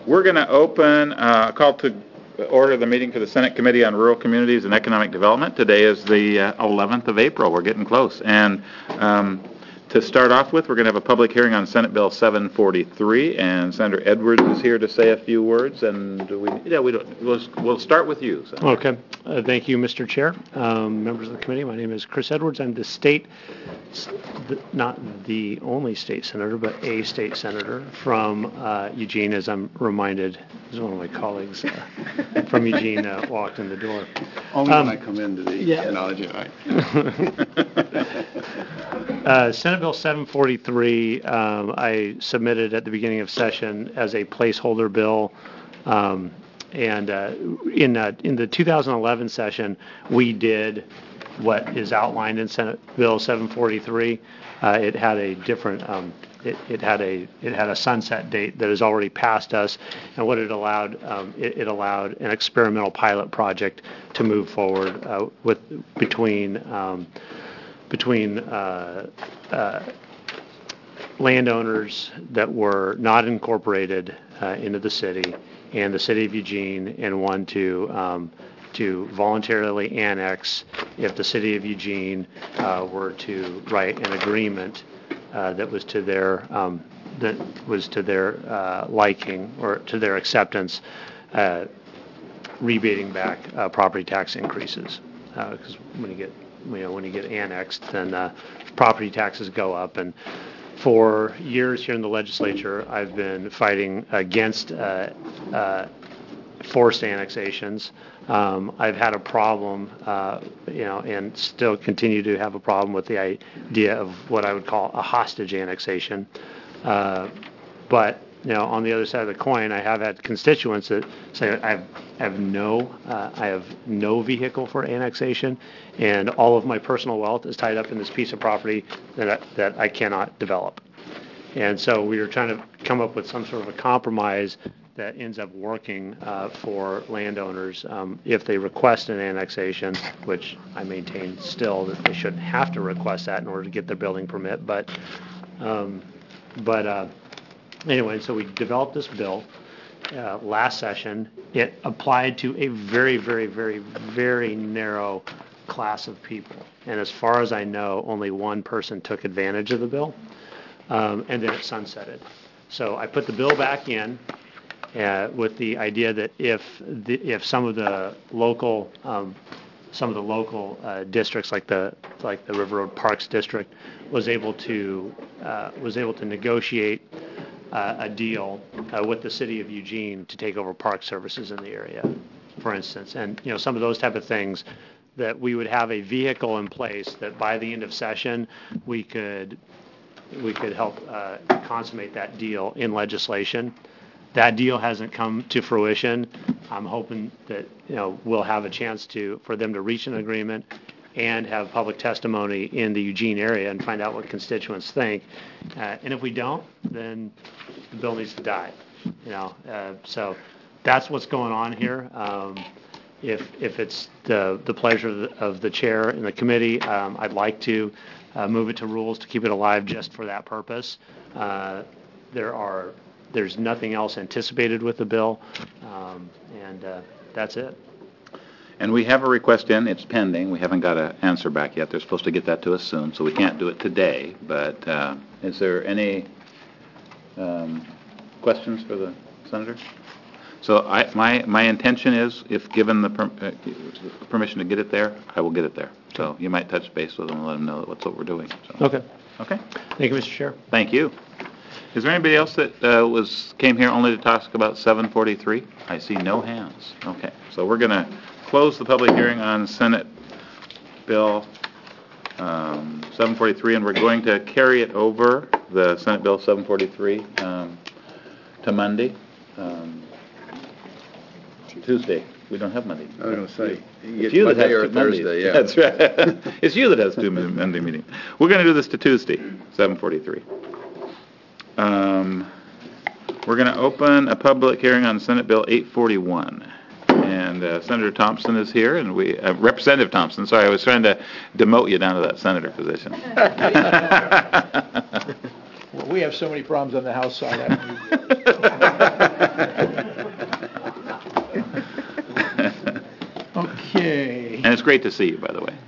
We're going to open a call to order the meeting for the Senate Committee on Rural Communities and Economic Development. Today is the 11th of April. We're getting close. And to start off with, we're going to have a public hearing on Senate Bill 743, and Senator Edwards is here to say a few words. And we'll start with you. Senator. Okay. Thank you, Mr. Chair. Members of the committee, my name is Chris Edwards. I'm the state, not the only state senator, but a state senator from Eugene, as I'm reminded, as one of my colleagues from Eugene walked in the door. Only when I come into the analogy, right? Senate Bill 743, I submitted at the beginning of session as a placeholder bill. And in the 2011 session, we did what is outlined in Senate Bill 743. It had a different, it had a sunset date that has already passed us, and what it allowed, it allowed an experimental pilot project to move forward between landowners that were not incorporated into the city and the city of Eugene, and one to voluntarily annex if the city of Eugene were to write an agreement that was to their liking or to their acceptance, rebating back property tax increases. Because when you get annexed, then property taxes go up. And for years here in the legislature, I've been fighting against forced annexations. I've had a problem, and still continue to have a problem with the idea of what I would call a hostage annexation. But on the other side of the coin, I have had constituents that say I have no vehicle for annexation, and all of my personal wealth is tied up in this piece of property that I cannot develop. And so we are trying to come up with some sort of a compromise that ends up working for landowners if they request an annexation, which I maintain still that they shouldn't have to request that in order to get their building permit. But anyway, so we developed this bill last session. It applied to a very, very, very, very narrow class of people. And as far as I know, only one person took advantage of the bill, and then it sunsetted. So I put the bill back in with the idea that if some of the local districts, like the River Road Parks District, was able to negotiate a deal with the city of Eugene to take over park services in the area, for instance, and some of those type of things, that we would have a vehicle in place that by the end of session we could help consummate that deal in legislation. That deal hasn't come to fruition. I'm hoping that we'll have a chance for them to reach an agreement and have public testimony in the Eugene area and find out what constituents think. And if we don't, then the bill needs to die. So that's what's going on here. If it's the pleasure of the chair and the committee, I'd like to move it to rules to keep it alive just for that purpose. There's nothing else anticipated with the bill, and that's it. And we have a request in. It's pending. We haven't got an answer back yet. They're supposed to get that to us soon, so we can't do it today. But is there any questions for the senator? So my intention is, if given the permission to get it there, I will get it there. So you might touch base with them and let them know that's what we're doing. So. Okay. Okay. Thank you, Mr. Chair. Thank you. Is there anybody else that came here only to talk about 743? I see no hands. Okay. So we're going to close the public hearing on Senate Bill 743, and we're going to carry it over, the Senate Bill 743, to Monday. Tuesday. We don't have Monday. I was going to say, it's you that has two Thursday, yeah. That's right. It's you that has two Monday meetings. We're going to do this to Tuesday, 743. We're going to open a public hearing on Senate Bill 841. And Senator Thompson is here, and Representative Thompson. Sorry, I was trying to demote you down to that senator position. Well, we have so many problems on the House side. Okay. And it's great to see you, by the way.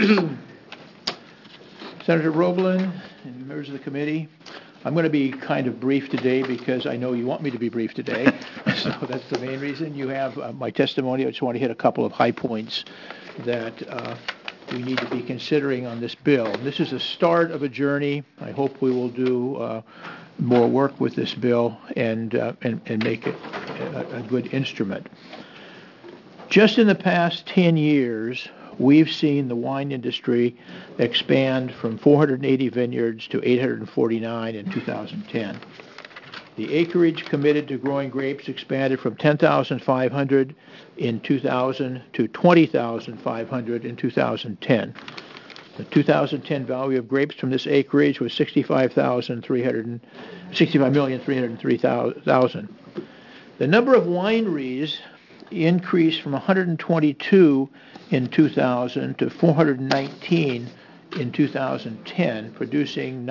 Senator Roeblen and members of the committee, I'm going to be kind of brief today because I know you want me to be brief today. So that's the main reason. You have my testimony. I just want to hit a couple of high points that we need to be considering on this bill. This is the start of a journey. I hope we will do more work with this bill and make it a good instrument. Just in the past 10 years, we've seen the wine industry expand from 480 vineyards to 849 in 2010. The acreage committed to growing grapes expanded from 10,500 in 2000 to 20,500 in 2010. The 2010 value of grapes from this acreage was $65,303,000. The number of wineries increased from 122 in 2000 to 419 in 2010, producing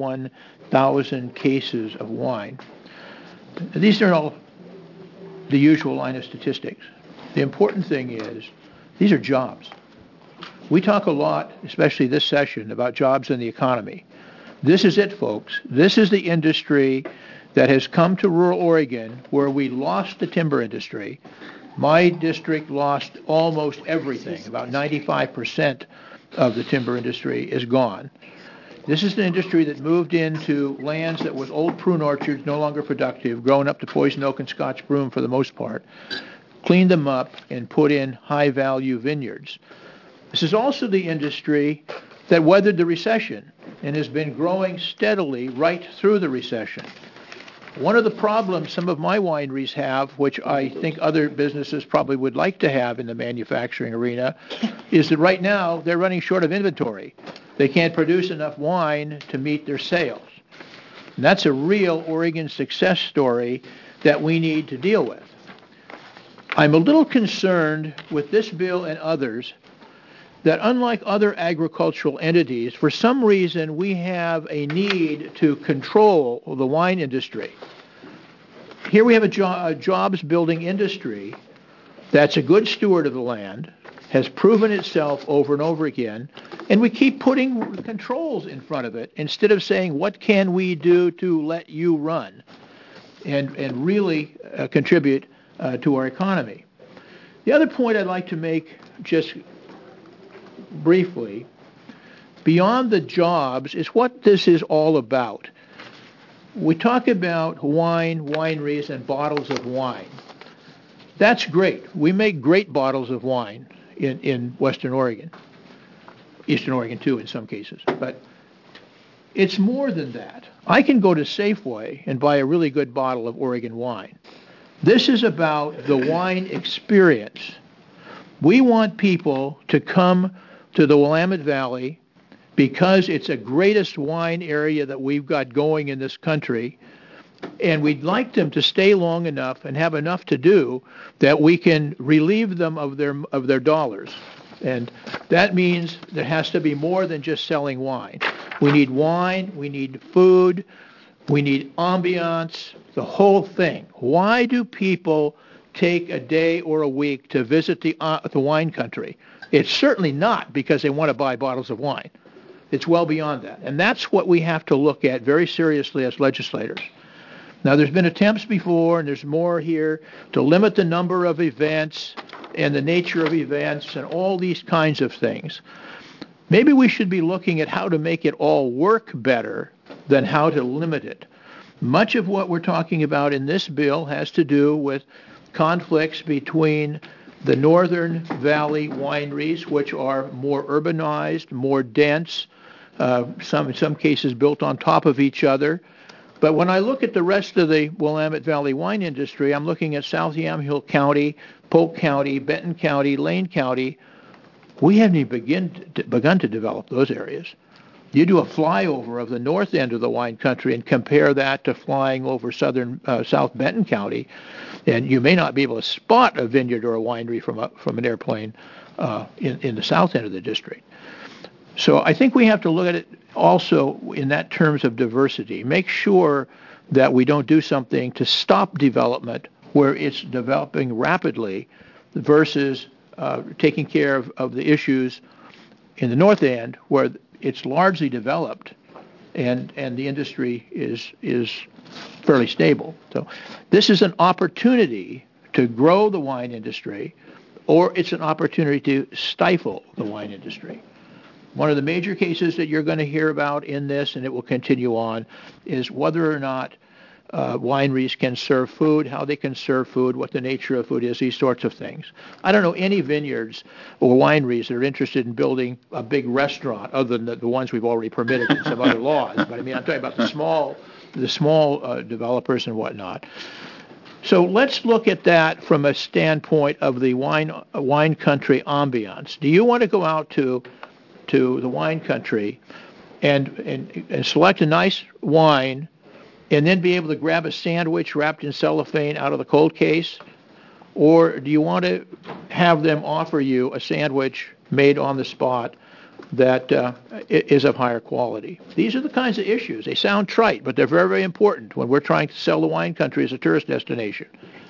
91,000 cases of wine. These are all the usual line of statistics. The important thing is these are jobs. We talk a lot, especially this session, about jobs in the economy. This is it, folks. This is the industry that has come to rural Oregon where we lost the timber industry. My district lost almost everything. About 95% of the timber industry is gone. This is the industry that moved into lands that was old prune orchards, no longer productive, grown up to poison oak and Scotch broom for the most part, cleaned them up, and put in high-value vineyards. This is also the industry that weathered the recession and has been growing steadily right through the recession. One of the problems some of my wineries have, which I think other businesses probably would like to have in the manufacturing arena, is that right now they're running short of inventory. They can't produce enough wine to meet their sales. And that's a real Oregon success story that we need to deal with. I'm a little concerned with this bill and others that unlike other agricultural entities, for some reason we have a need to control the wine industry. Here we have a jobs-building industry that's a good steward of the land, has proven itself over and over again, and we keep putting controls in front of it instead of saying, what can we do to let you run and really contribute to our economy. The other point I'd like to make just briefly, beyond the jobs, is what this is all about. We talk about wine, wineries, and bottles of wine. That's great. We make great bottles of wine in Western Oregon. Eastern Oregon, too, in some cases. But it's more than that. I can go to Safeway and buy a really good bottle of Oregon wine. This is about the wine experience. We want people to come to the Willamette Valley because it's a greatest wine area that we've got going in this country, and we'd like them to stay long enough and have enough to do that we can relieve them of their dollars. And that means there has to be more than just selling wine. We need wine, we need food, we need ambiance, the whole thing. Why do people take a day or a week to visit the wine country? It's certainly not because they want to buy bottles of wine. It's well beyond that. And that's what we have to look at very seriously as legislators. Now, there's been attempts before, and there's more here, to limit the number of events and the nature of events and all these kinds of things. Maybe we should be looking at how to make it all work better than how to limit it. Much of what we're talking about in this bill has to do with conflicts between the Northern Valley wineries, which are more urbanized, more dense, in some cases built on top of each other. But when I look at the rest of the Willamette Valley wine industry, I'm looking at South Yamhill County, Polk County, Benton County, Lane County. We haven't even begun to develop those areas. You do a flyover of the north end of the wine country and compare that to flying over South Benton County, and you may not be able to spot a vineyard or a winery from an airplane in the south end of the district. So I think we have to look at it also in that terms of diversity. Make sure that we don't do something to stop development where it's developing rapidly versus taking care of the issues in the North End, where it's largely developed, and the industry is fairly stable. So this is an opportunity to grow the wine industry, or it's an opportunity to stifle the wine industry. One of the major cases that you're going to hear about in this, and it will continue on, is whether or not wineries can serve food, how they can serve food, what the nature of food is, these sorts of things. I don't know any vineyards or wineries that are interested in building a big restaurant other than the ones we've already permitted in some other laws. But I mean, I'm talking about the small developers and whatnot. So let's look at that from a standpoint of the wine country ambiance. Do you want to go out to the wine country and select a nice wine and then be able to grab a sandwich wrapped in cellophane out of the cold case? Or do you want to have them offer you a sandwich made on the spot that is of higher quality? These are the kinds of issues. They sound trite, but they're very, very important when we're trying to sell the wine country as a tourist destination.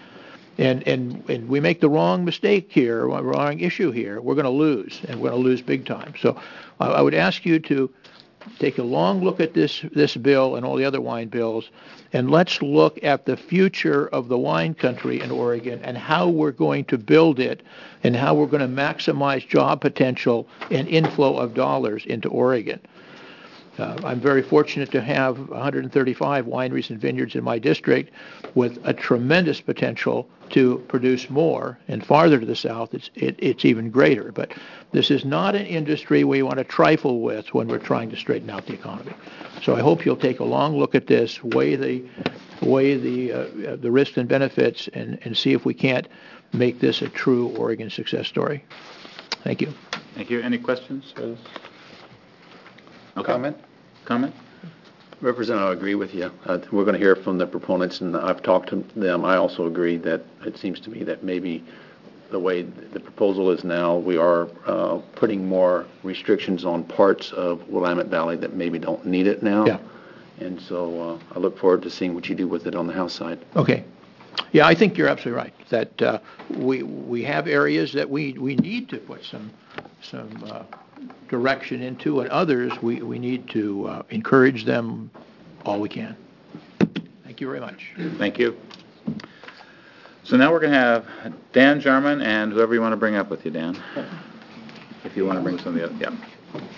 And we make the wrong mistake here, wrong issue here, we're going to lose, and we're going to lose big time. So I would ask you to take a long look at this bill and all the other wine bills, and let's look at the future of the wine country in Oregon and how we're going to build it and how we're going to maximize job potential and inflow of dollars into Oregon. I'm very fortunate to have 135 wineries and vineyards in my district with a tremendous potential to produce more, and farther to the south, it's even greater. But this is not an industry we want to trifle with when we're trying to straighten out the economy. So I hope you'll take a long look at this, weigh the risks and benefits, and see if we can't make this a true Oregon success story. Thank you. Thank you. Any questions? Okay. Comment? Representative, I agree with you. We're going to hear from the proponents, and I've talked to them. I also agree that it seems to me that maybe the way the proposal is now, we are putting more restrictions on parts of Willamette Valley that maybe don't need it now. Yeah. And so I look forward to seeing what you do with it on the House side. Okay. Yeah, I think you're absolutely right, that we have areas that we need to put some direction into, and others we need to encourage them all we can. Thank you very much. Thank you. So now we're going to have Dan Jarman and whoever you want to bring up with you, Dan. If you want to bring some of the other, yeah.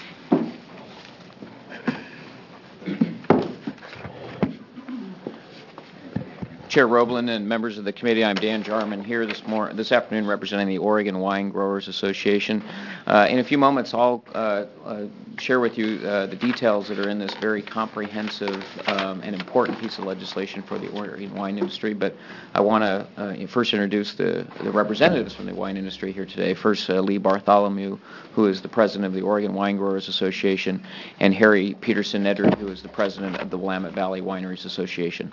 Chair Roblin and members of the committee, I'm Dan Jarman here this afternoon representing the Oregon Wine Growers Association. In a few moments, I'll share with you the details that are in this very comprehensive and important piece of legislation for the Oregon wine industry. But I want to first introduce the representatives from the wine industry here today. First, Lee Bartholomew, who is the president of the Oregon Wine Growers Association, and Harry Peterson-Nedry, who is the president of the Willamette Valley Wineries Association.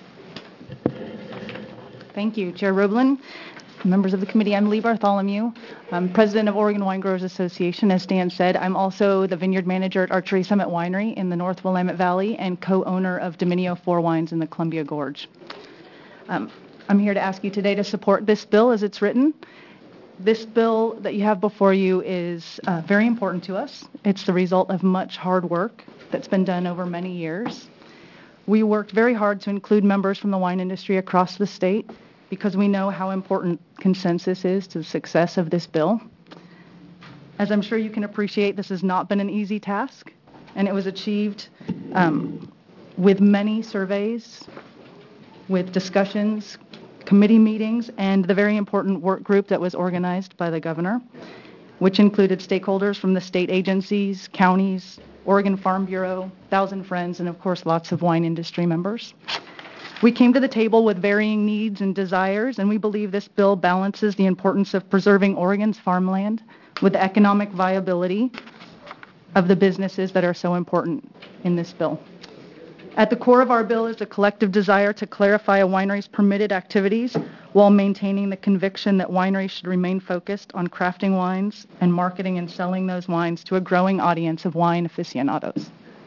Thank you, Chair Roblin. Members of the committee, I'm Lee Bartholomew. I'm president of Oregon Wine Growers Association. As Dan said, I'm also the vineyard manager at Archery Summit Winery in the North Willamette Valley and co-owner of Dominio 4 Wines in the Columbia Gorge. I'm here to ask you today to support this bill as it's written. This bill that you have before you is very important to us. It's the result of much hard work that's been done over many years. We worked very hard to include members from the wine industry across the state because we know how important consensus is to the success of this bill. As I'm sure you can appreciate, this has not been an easy task, and it was achieved with many surveys, with discussions, committee meetings, and the very important work group that was organized by the governor, which included stakeholders from the state agencies, counties, Oregon Farm Bureau, Thousand Friends, and of course lots of wine industry members. We came to the table with varying needs and desires, and we believe this bill balances the importance of preserving Oregon's farmland with the economic viability of the businesses that are so important in this bill. At the core of our bill is a collective desire to clarify a winery's permitted activities while maintaining the conviction that wineries should remain focused on crafting wines and marketing and selling those wines to a growing audience of wine aficionados.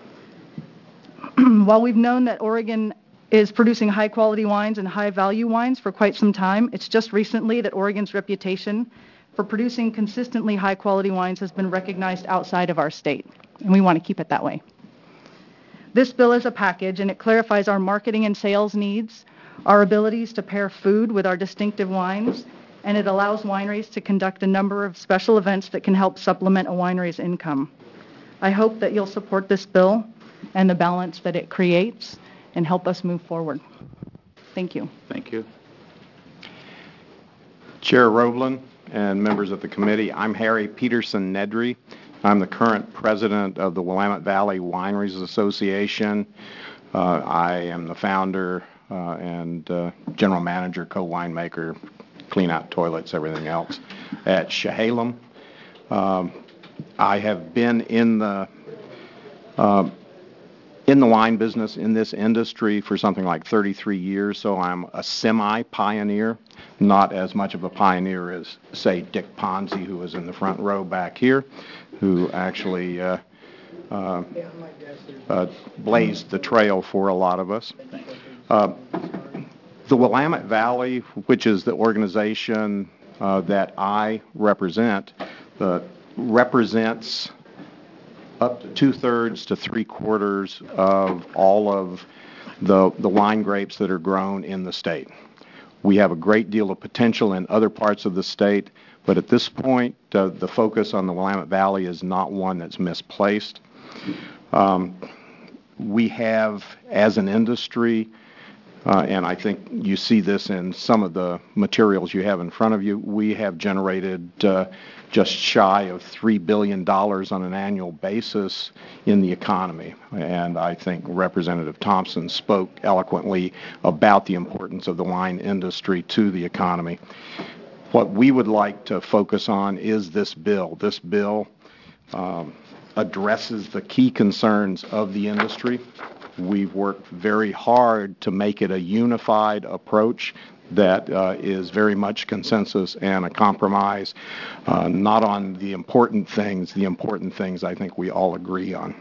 While we've known that Oregon is producing high-quality wines and high-value wines for quite some time, it's just recently that Oregon's reputation for producing consistently high-quality wines has been recognized outside of our state, and we want to keep it that way. This bill is a package, and it clarifies our marketing and sales needs, our abilities to pair food with our distinctive wines, and it allows wineries to conduct a number of special events that can help supplement a winery's income. I hope that you'll support this bill and the balance that it creates and help us move forward. Thank you. Thank you. Chair Roblin and members of the committee, I'm Harry Peterson Nedry. I'm the current president of the Willamette Valley Wineries Association. I am the founder and general manager, co-winemaker, clean out toilets, everything else at Chehalem. I have been in the wine business, in this industry, for something like 33 years, so I'm a semi-pioneer, not as much of a pioneer as, say, Dick Ponzi, who is in the front row back here, who actually blazed the trail for a lot of us. The Willamette Valley, which is the organization that I represent, represents up to 2/3 to 3/4 of all of the wine grapes that are grown in the state. We have a great deal of potential in other parts of the state, but at this point, the focus on the Willamette Valley is not one that's misplaced. We have, as an industry, and I think you see this in some of the materials you have in front of you, we have generated just shy of $3 billion on an annual basis in the economy. And I think Representative Thompson spoke eloquently about the importance of the wine industry to the economy. What we would like to focus on is this bill. This bill addresses the key concerns of the industry. We've worked very hard to make it a unified approach that is very much consensus and a compromise, not on the important things. The important things I think we all agree on.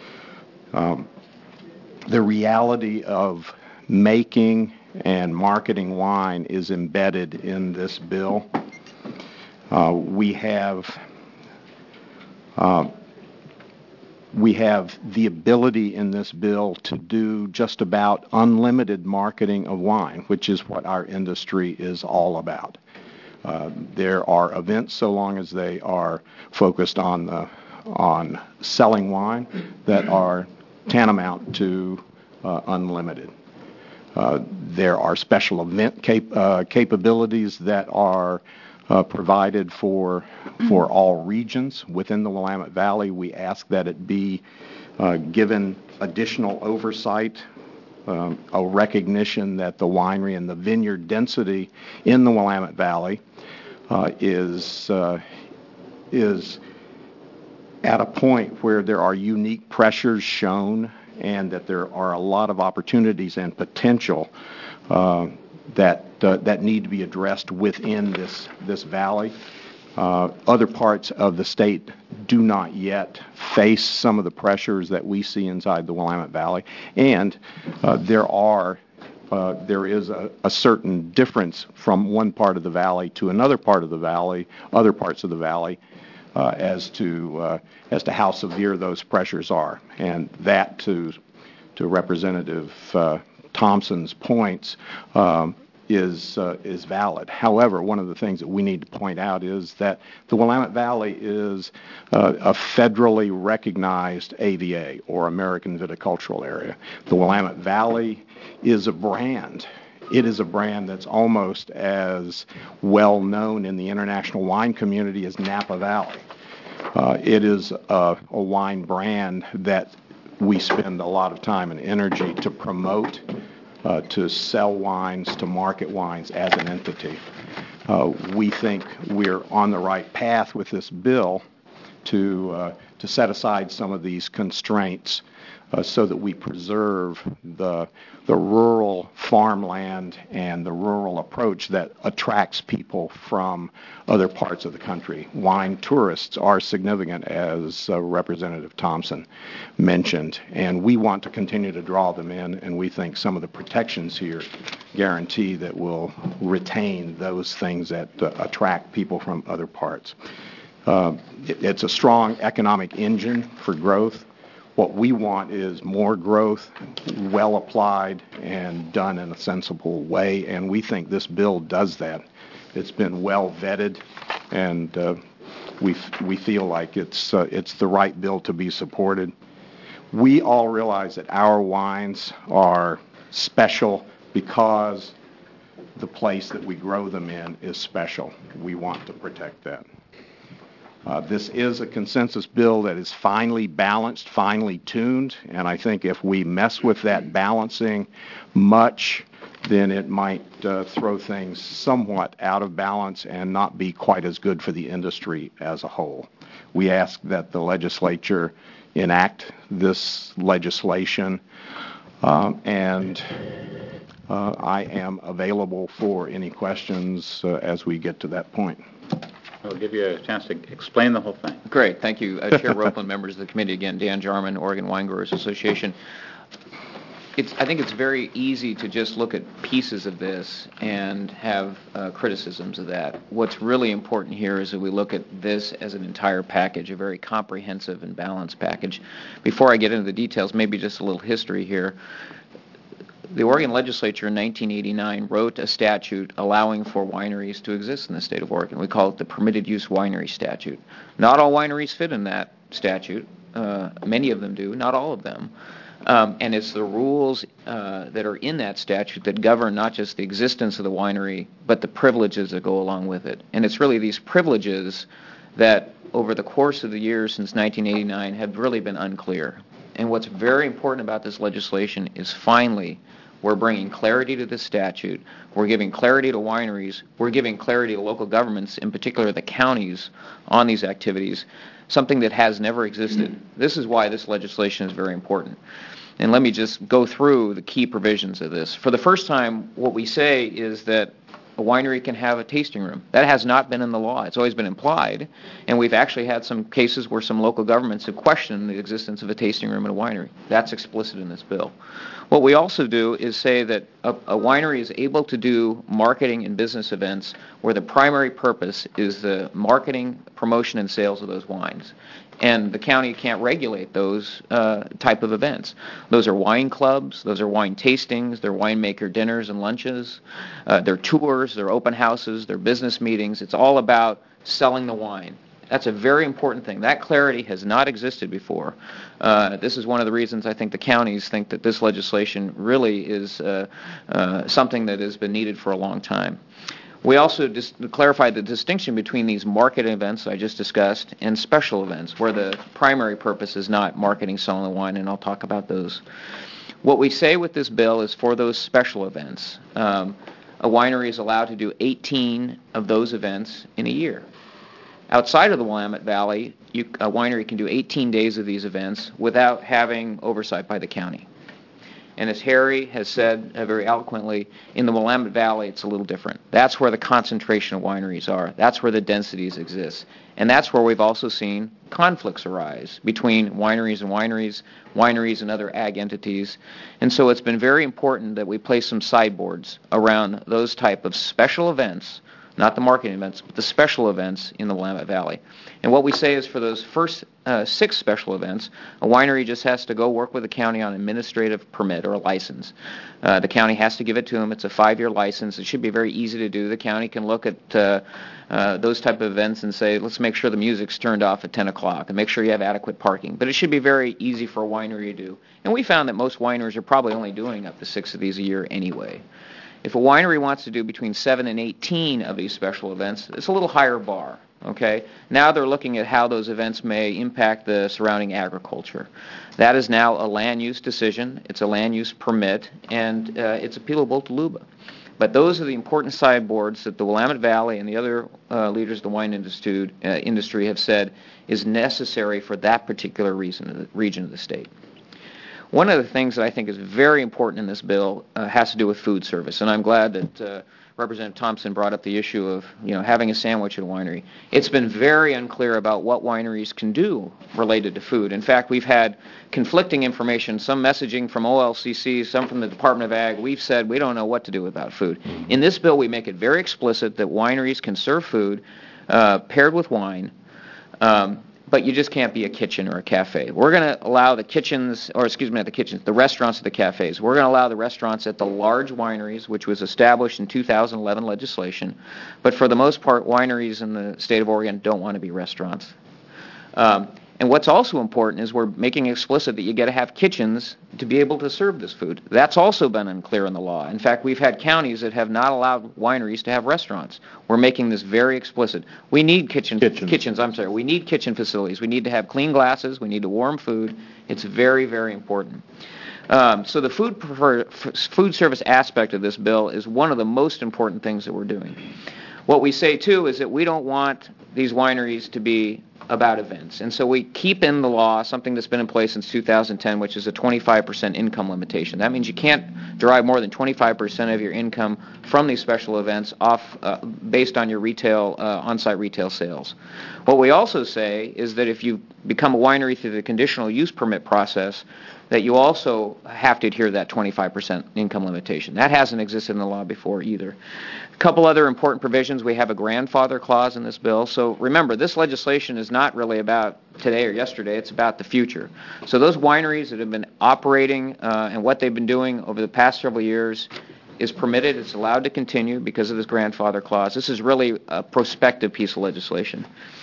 The reality of making and marketing wine is embedded in this bill. We have the ability in this bill to do just about unlimited marketing of wine, which is what our industry is all about. There are events, so long as they are focused on selling wine, that are tantamount to unlimited. There are special event capabilities that are provided for all regions within the Willamette Valley. We ask that it be given additional oversight, a recognition that the winery and the vineyard density in the Willamette Valley is at a point where there are unique pressures shown, and that there are a lot of opportunities and potential that need to be addressed within this valley. Other parts of the state do not yet face some of the pressures that we see inside the Willamette Valley, and there is a certain difference from one part of the valley to another part of the valley, other parts of the valley, as to how severe those pressures are, and that to Representative Thompson's points is valid. However, one of the things that we need to point out is that the Willamette Valley is a federally recognized AVA, or American Viticultural Area. The Willamette Valley is a brand. It is a brand that's almost as well known in the international wine community as Napa Valley. It is a wine brand that we spend a lot of time and energy to promote, to sell wines, to market wines as an entity. We think we're on the right path with this bill to set aside some of these constraints so that we preserve the rural farmland and the rural approach that attracts people from other parts of the country. Wine tourists are significant, as Representative Thompson mentioned, and we want to continue to draw them in, and we think some of the protections here guarantee that we'll retain those things that attract people from other parts. It's a strong economic engine for growth. What we want is more growth, well applied, and done in a sensible way, and we think this bill does that. It's been well vetted, and we feel like it's the right bill to be supported. We all realize that our wines are special because the place that we grow them in is special. We want to protect that. This is a consensus bill that is finely balanced, finely tuned, and I think if we mess with that balancing much, then it might throw things somewhat out of balance and not be quite as good for the industry as a whole. We ask that the legislature enact this legislation, and I am available for any questions as we get to that point. I'll give you a chance to explain the whole thing. Great. Thank you, Chair Ropeland, members of the committee. Again, Dan Jarman, Oregon Wine Growers Association. I think it's very easy to just look at pieces of this and have criticisms of that. What's really important here is that we look at this as an entire package, a very comprehensive and balanced package. Before I get into the details, maybe just a little history here. The Oregon legislature in 1989 wrote a statute allowing for wineries to exist in the state of Oregon. We call it the Permitted Use Winery Statute. Not all wineries fit in that statute. Many of them do, not all of them. And it's the rules that are in that statute that govern not just the existence of the winery, but the privileges that go along with it. And it's really these privileges that over the course of the years since 1989 have really been unclear. And what's very important about this legislation is finally we're bringing clarity to this statute. We're giving clarity to wineries. We're giving clarity to local governments, in particular the counties, on these activities, something that has never existed. This is why this legislation is very important. And let me just go through the key provisions of this. For the first time, what we say is that a winery can have a tasting room. That has not been in the law. It's always been implied, and we've actually had some cases where some local governments have questioned the existence of a tasting room in a winery. That's explicit in this bill. What we also do is say that a winery is able to do marketing and business events where the primary purpose is the marketing, promotion, and sales of those wines. And the county can't regulate those type of events. Those are wine clubs, those are wine tastings, they're winemaker dinners and lunches, they're tours, they're open houses, they're business meetings. It's all about selling the wine. That's a very important thing. That clarity has not existed before. This is one of the reasons I think the counties think that this legislation really is something that has been needed for a long time. We also clarified the distinction between these marketing events I just discussed and special events, where the primary purpose is not marketing, selling the wine, and I'll talk about those. What we say with this bill is for those special events, a winery is allowed to do 18 of those events in a year. Outside of the Willamette Valley, a winery can do 18 days of these events without having oversight by the county. And as Harry has said very eloquently, in the Willamette Valley, it's a little different. That's where the concentration of wineries are. That's where the densities exist. And that's where we've also seen conflicts arise between wineries and other ag entities. And so it's been very important that we place some sideboards around those type of special events, not the marketing events, but the special events in the Willamette Valley. And what we say is for those first 6 special events, a winery just has to go work with the county on an administrative permit or a license. The county has to give it to them. It's a 5-year license. It should be very easy to do. The county can look at those type of events and say, let's make sure the music's turned off at 10 o'clock and make sure you have adequate parking. But it should be very easy for a winery to do. And we found that most wineries are probably only doing up to 6 of these a year anyway. If a winery wants to do between 7 and 18 of these special events, it's a little higher bar. Okay? Now they're looking at how those events may impact the surrounding agriculture. That is now a land use decision. It's a land use permit, and it's appealable to LUBA. But those are the important sideboards that the Willamette Valley and the other leaders of the wine industry have said is necessary for that particular region of the state. One of the things that I think is very important in this bill has to do with food service, and I'm glad that Representative Thompson brought up the issue of, having a sandwich at a winery. It's been very unclear about what wineries can do related to food. In fact, we've had conflicting information, some messaging from OLCC, some from the Department of Ag. We've said we don't know what to do about food. In this bill, we make it very explicit that wineries can serve food paired with wine, but you just can't be a kitchen or a cafe. We're going to allow the kitchens, or excuse me, not the kitchens, the restaurants at the cafes. We're going to allow the restaurants at the large wineries, which was established in 2011 legislation. But for the most part, wineries in the state of Oregon don't want to be restaurants. And what's also important is we're making explicit that you got to have kitchens to be able to serve this food. That's also been unclear in the law. In fact, we've had counties that have not allowed wineries to have restaurants. We're making this very explicit. We need kitchens. We need kitchen facilities. We need to have clean glasses. We need to warm food. It's very, very important. So the food service aspect of this bill is one of the most important things that we're doing. What we say, too, is that we don't want these wineries to be about events. And so we keep in the law something that's been in place since 2010, which is a 25% income limitation. That means you can't derive more than 25% of your income from these special events based on your retail, on-site retail sales. What we also say is that if you become a winery through the conditional use permit process, that you also have to adhere to that 25% income limitation. That hasn't existed in the law before either. A couple other important provisions. We have a grandfather clause in this bill. So remember, this legislation is not really about today or yesterday. It's about the future. So those wineries that have been operating and what they've been doing over the past several years is permitted. It's allowed to continue because of this grandfather clause. This is really a prospective piece of legislation.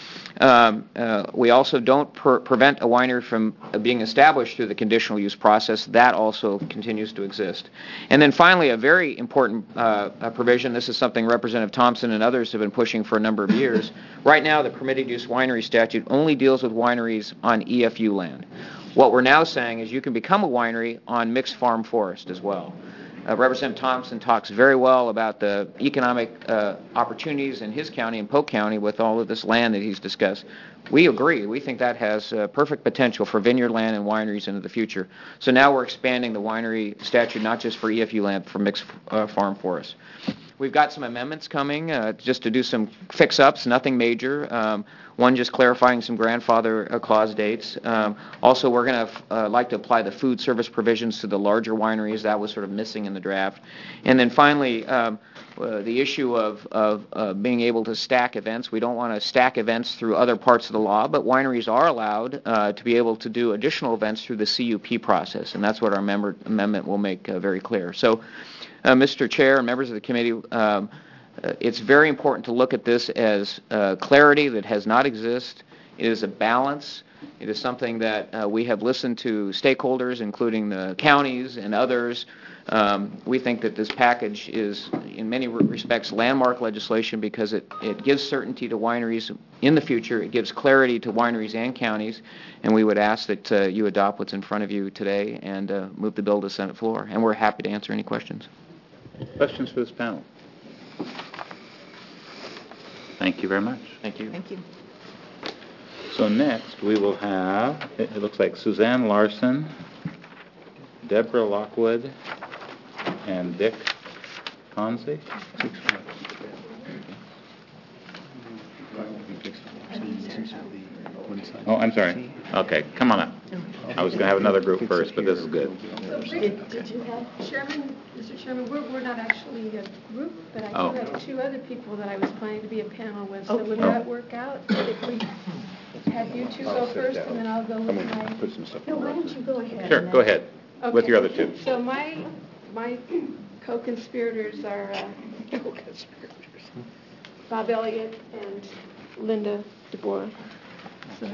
We also don't prevent a winery from being established through the conditional use process. That also continues to exist. And then finally, a very important provision, this is something Representative Thompson and others have been pushing for a number of years. Right now, the permitted use winery statute only deals with wineries on EFU land. What we're now saying is you can become a winery on mixed farm forest as well. Representative Thompson talks very well about the economic opportunities in his county and Polk County with all of this land that he's discussed. We agree. We think that has perfect potential for vineyard land and wineries into the future. So now we're expanding the winery statute not just for EFU land, but for mixed farm forests. We've got some amendments coming just to do some fix-ups, nothing major. One just clarifying some grandfather clause dates. Also, we're going to like to apply the food service provisions to the larger wineries. That was sort of missing in the draft. And then finally, the issue of being able to stack events. We don't want to stack events through other parts of the law, but wineries are allowed to be able to do additional events through the CUP process, and that's what our amendment will make very clear. So, Mr. Chair and members of the committee, it's very important to look at this as clarity that has not existed. It is a balance. It is something that we have listened to stakeholders, including the counties and others. We think that this package is, in many respects, landmark legislation because it gives certainty to wineries in the future. It gives clarity to wineries and counties, and we would ask that you adopt what's in front of you today and move the bill to the Senate floor. And we're happy to answer any questions. Questions for this panel? Thank you very much. Thank you. Thank you. So next we will have, it looks like Suzanne Larson, Deborah Lockwood, and Dick Ponzi. Oh, I'm sorry. Okay, come on up. I was going to have another group first, but this is good. So did you have Chairman, Mr. Chairman, we're not actually a group, but I do have two other people that I was planning to be a panel with. So would that work out if we had you two go first and then I'll go with my... No, why don't you go ahead? Sure, go ahead with your other two. So my co-conspirators are Bob Elliott and Linda DeBoer. So,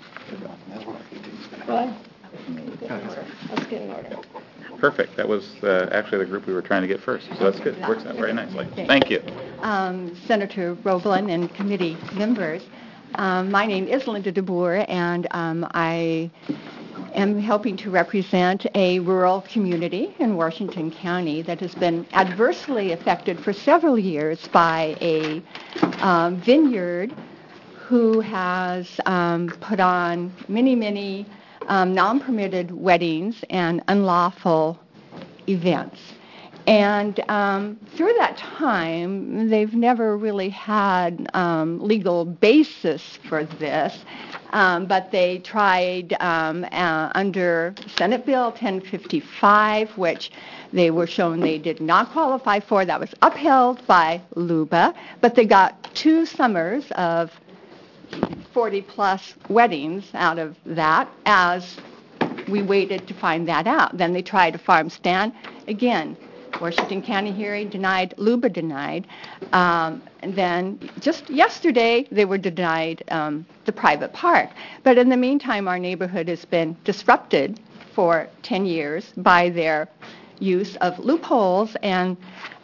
what? Let's get in order. Perfect. That was actually the group we were trying to get first. So that's good. Works out very nicely. Thank you. Senator Roblin and committee members. My name is Linda DeBoer, and I am helping to represent a rural community in Washington County that has been adversely affected for several years by a vineyard who has put on many non-permitted weddings and unlawful events. And through that time, they've never really had legal basis for this, but they tried under Senate Bill 1055, which they were shown they did not qualify for. That was upheld by LUBA, but they got 2 summers of 40-plus weddings out of that as we waited to find that out. Then they tried a farm stand. Again, Washington County hearing denied, LUBA denied. And then just yesterday, they were denied the private park. But in the meantime, our neighborhood has been disrupted for 10 years by their use of loopholes. And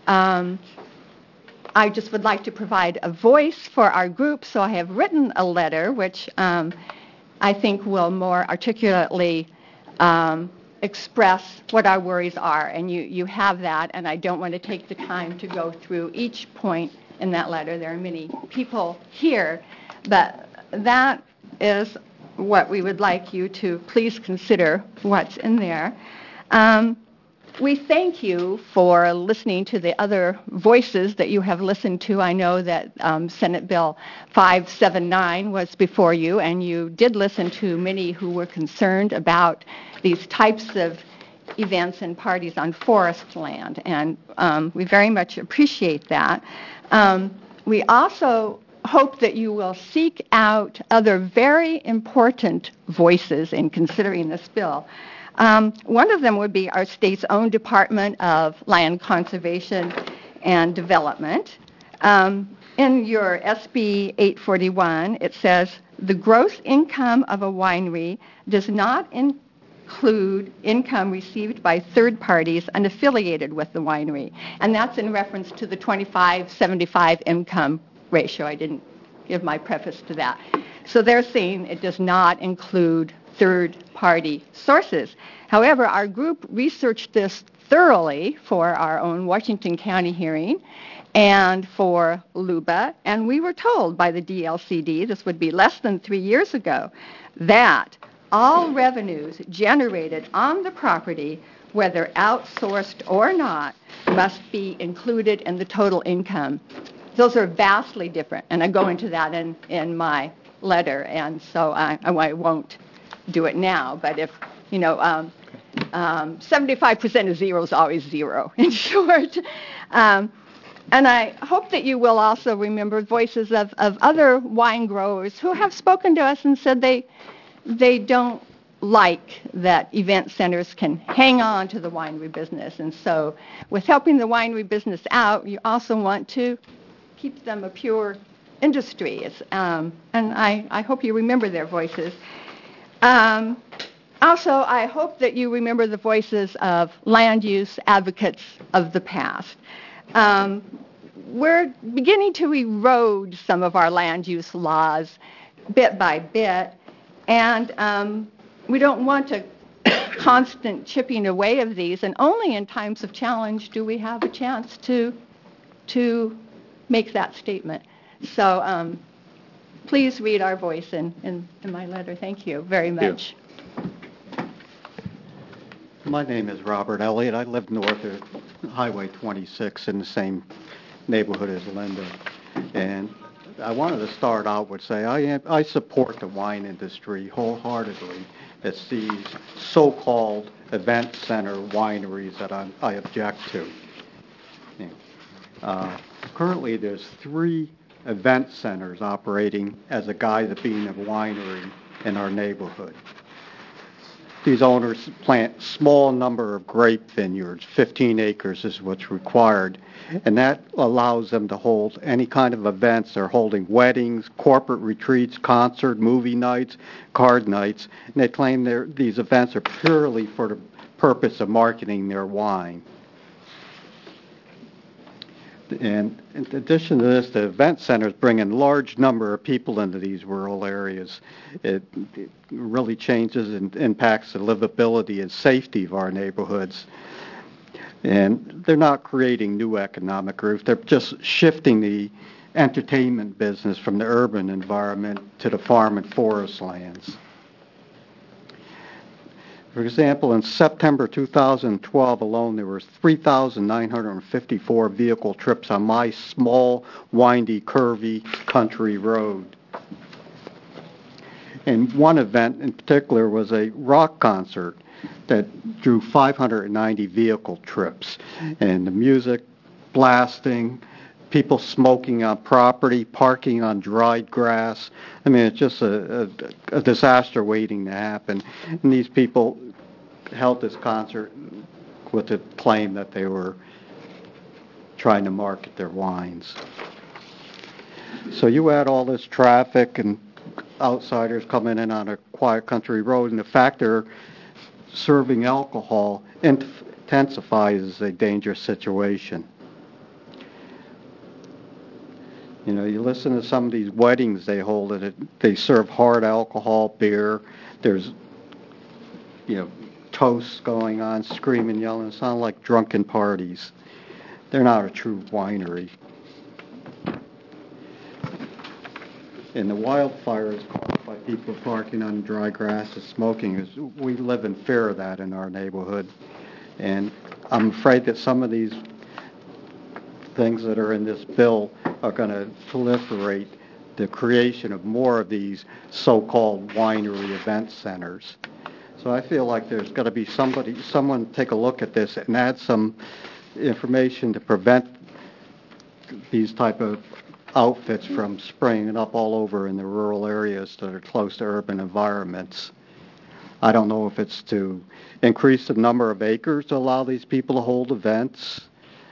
I just would like to provide a voice for our group, so I have written a letter which I think will more articulately express what our worries are, and you have that, and I don't want to take the time to go through each point in that letter. There are many people here, but that is what we would like you to please consider what's in there. We thank you for listening to the other voices that you have listened to. I know that Senate Bill 579 was before you, and you did listen to many who were concerned about these types of events and parties on forest land, and we very much appreciate that. We also hope that you will seek out other very important voices in considering this bill. One of them would be our state's own Department of Land Conservation and Development. In your SB 841, it says, the gross income of a winery does not include income received by third parties unaffiliated with the winery. And that's in reference to the 25-75 income ratio. I didn't give my preface to that. So they're saying it does not include third-party sources. However, our group researched this thoroughly for our own Washington County hearing and for LUBA, and we were told by the DLCD, this would be less than 3 years ago, that all revenues generated on the property, whether outsourced or not, must be included in the total income. Those are vastly different, and I go into that in my letter, and so I won't do it now, but if, 75% of zero is always zero, in short. And I hope that you will also remember voices of other wine growers who have spoken to us and said they don't like that event centers can hang on to the winery business. And so with helping the winery business out, you also want to keep them a pure industry. And I hope you remember their voices. Also, I hope that you remember the voices of land use advocates of the past. We're beginning to erode some of our land use laws bit by bit, and we don't want a constant chipping away of these, and only in times of challenge do we have a chance to make that statement. So please read our voice in my letter. Thank you very much. My name is Robert Elliott. I live north of Highway 26 in the same neighborhood as Linda. And I wanted to start out with say I support the wine industry wholeheartedly that sees so-called event center wineries that I object to. Currently, there's 3 event centers operating as a guise of being a winery in our neighborhood. These owners plant small number of grape vineyards, 15 acres is what's required, and that allows them to hold any kind of events. They're holding weddings, corporate retreats, concert, movie nights, card nights, and they claim these events are purely for the purpose of marketing their wine. And in addition to this, the event centers bring in large number of people into these rural areas. It really changes and impacts the livability and safety of our neighborhoods. And they're not creating new economic growth. They're just shifting the entertainment business from the urban environment to the farm and forest lands. For example, in September 2012 alone, there were 3,954 vehicle trips on my small, windy, curvy country road. And one event in particular was a rock concert that drew 590 vehicle trips. And the music blasting, people smoking on property, parking on dried grass. I mean, it's just a disaster waiting to happen. And these people held this concert with the claim that they were trying to market their wines. So you add all this traffic and outsiders coming in on a quiet country road, and the fact they're serving alcohol intensifies a dangerous situation. You know, you listen to some of these weddings they hold, and they serve hard alcohol, beer. There's, you know, toasts going on, screaming, yelling. It sounds like drunken parties. They're not a true winery. And the wildfires caused by people parking on dry grass and smoking, we live in fear of that in our neighborhood. And I'm afraid that some of these things that are in this bill are going to proliferate the creation of more of these so-called winery event centers. So I feel like there's got to be someone take a look at this and add some information to prevent these type of outfits from springing up all over in the rural areas that are close to urban environments. I don't know if it's to increase the number of acres to allow these people to hold events,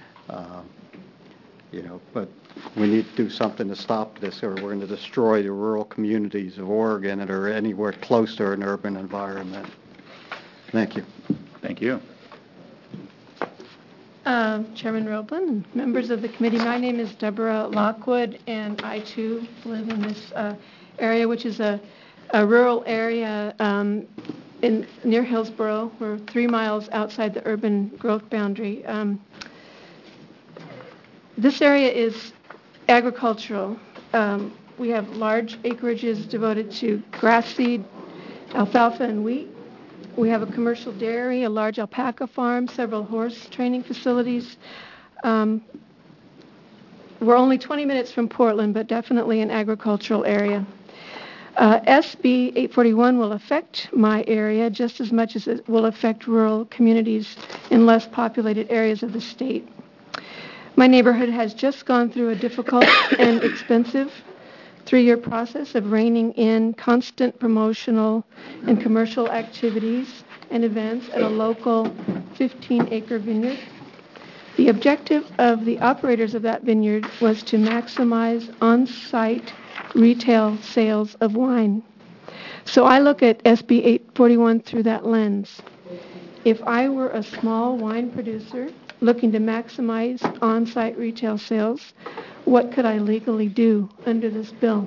but we need to do something to stop this, or we're going to destroy the rural communities of Oregon that are anywhere close to an urban environment. Thank you. Thank you. Chairman Roblin and members of the committee, my name is Deborah Lockwood, and I too live in this area, which is a rural area near Hillsborough. We're 3 miles outside the urban growth boundary. This area is agricultural. We have large acreages devoted to grass seed, alfalfa, and wheat. We have a commercial dairy, a large alpaca farm, several horse training facilities. We're only 20 minutes from Portland, but definitely an agricultural area. SB 841 will affect my area just as much as it will affect rural communities in less populated areas of the state. My neighborhood has just gone through a difficult and expensive 3-year process of reining in constant promotional and commercial activities and events at a local 15-acre vineyard. The objective of the operators of that vineyard was to maximize on-site retail sales of wine. So I look at SB 841 through that lens. If I were a small wine producer looking to maximize on-site retail sales, what could I legally do under this bill?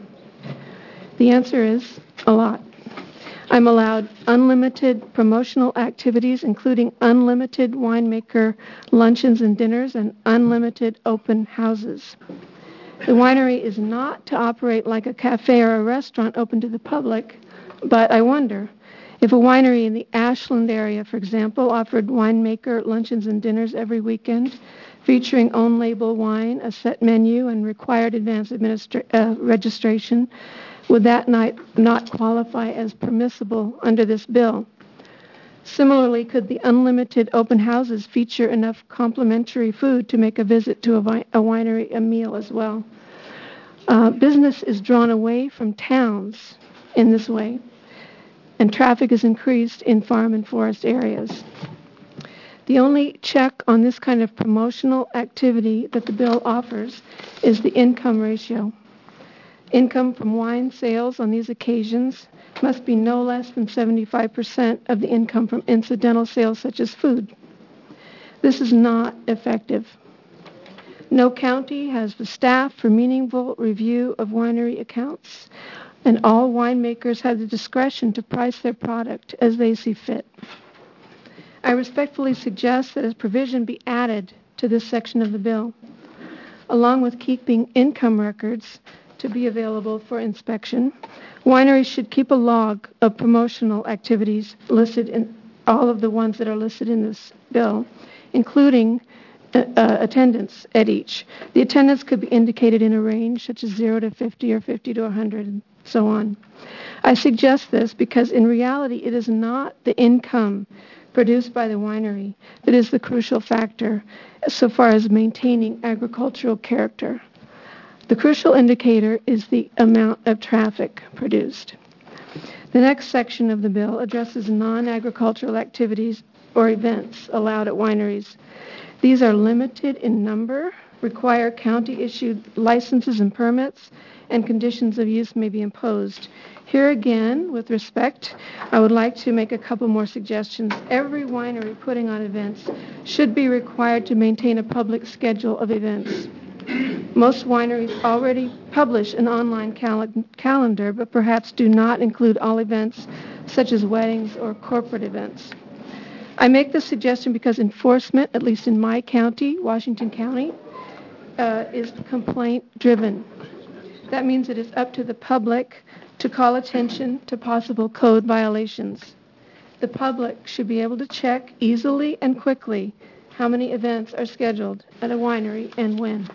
The answer is a lot. I'm allowed unlimited promotional activities, including unlimited winemaker luncheons and dinners and unlimited open houses. The winery is not to operate like a cafe or a restaurant open to the public, but I wonder if a winery in the Ashland area, for example, offered winemaker luncheons and dinners every weekend, featuring own-label wine, a set menu, and required advance registration, would that night not qualify as permissible under this bill? Similarly, could the unlimited open houses feature enough complimentary food to make a visit to a winery a meal as well? Business is drawn away from towns in this way, and traffic is increased in farm and forest areas. The only check on this kind of promotional activity that the bill offers is the income ratio. Income from wine sales on these occasions must be no less than 75% of the income from incidental sales such as food. This is not effective. No county has the staff for meaningful review of winery accounts, and all winemakers have the discretion to price their product as they see fit. I respectfully suggest that a provision be added to this section of the bill, along with keeping income records to be available for inspection. Wineries should keep a log of promotional activities listed all of the ones that are listed in this bill, including attendance at each. The attendance could be indicated in a range such as 0 to 50 or 50 to 100 and so on. I suggest this because in reality it is not the income produced by the winery that is the crucial factor so far as maintaining agricultural character. The crucial indicator is the amount of traffic produced. The next section of the bill addresses non-agricultural activities or events allowed at wineries. These are limited in number, require county-issued licenses and permits, and conditions of use may be imposed. Here again, with respect, I would like to make a couple more suggestions. Every winery putting on events should be required to maintain a public schedule of events. Most wineries already publish an online calendar, but perhaps do not include all events, such as weddings or corporate events. I make this suggestion because enforcement, at least in my county, Washington County, is complaint-driven. That means it is up to the public to call attention to possible code violations. The public should be able to check easily and quickly how many events are scheduled at a winery and when.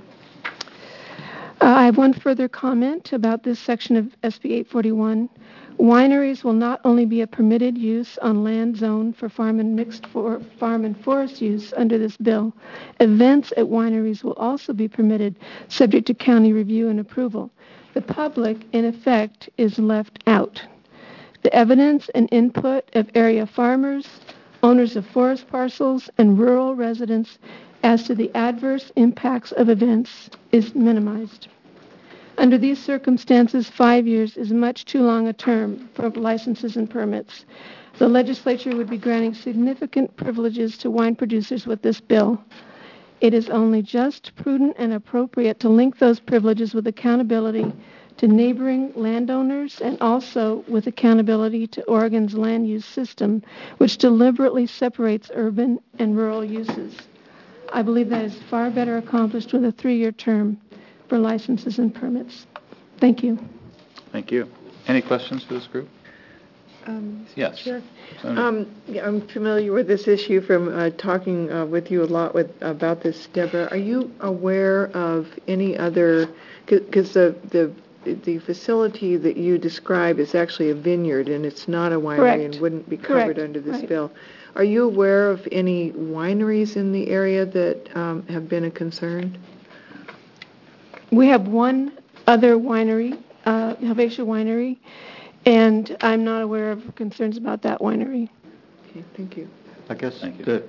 I have one further comment about this section of SB 841. Wineries will not only be a permitted use on land zoned for farm and forest use under this bill, events at wineries will also be permitted subject to county review and approval. The public, in effect, is left out. The evidence and input of area farmers, owners of forest parcels, and rural residents as to the adverse impacts of events is minimized. Under these circumstances, 5 years is much too long a term for licenses and permits. The legislature would be granting significant privileges to wine producers with this bill. It is only just, prudent, and appropriate to link those privileges with accountability to neighboring landowners and also with accountability to Oregon's land use system, which deliberately separates urban and rural uses. I believe that is far better accomplished with a 3-year term for licenses and permits. Thank you. Thank you. Any questions for this group? Yes. Sure. I'm familiar with this issue from talking with you a lot about this, Deborah. Are you aware of any other, because the facility that you describe is actually a vineyard and it's not a winery. Correct. And wouldn't be covered Correct. Under this right. bill. Are you aware of any wineries in the area that have been a concern? We have one other winery, Helvetia Winery, and I'm not aware of concerns about that winery. Okay, thank you. I guess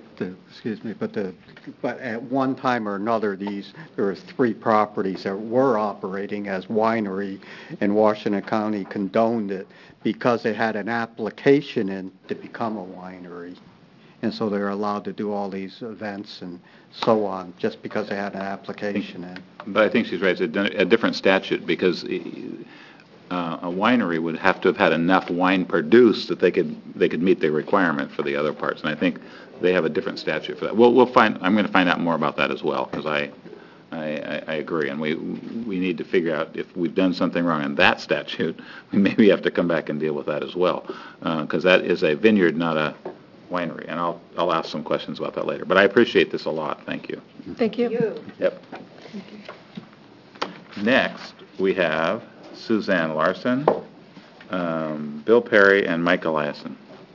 but at one time or another, there were 3 properties that were operating as winery, and Washington County condoned it because it had an application in to become a winery, and so they're allowed to do all these events and so on just because they had an application in. But I think she's right. It's a different statute because a winery would have to have had enough wine produced that they could meet the requirement for the other parts, and I think they have a different statute for that. I'm going to find out more about that as well because I agree, and we need to figure out if we've done something wrong in that statute. We maybe have to come back and deal with that as well because that is a vineyard, not a winery, and I'll ask some questions about that later. But I appreciate this a lot. Thank you. Thank you. Yep. Thank you. Next, we have Suzanne Larson, Bill Perry, and Mike Eliason.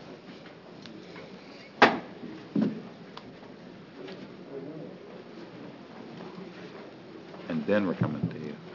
And then we're coming to you.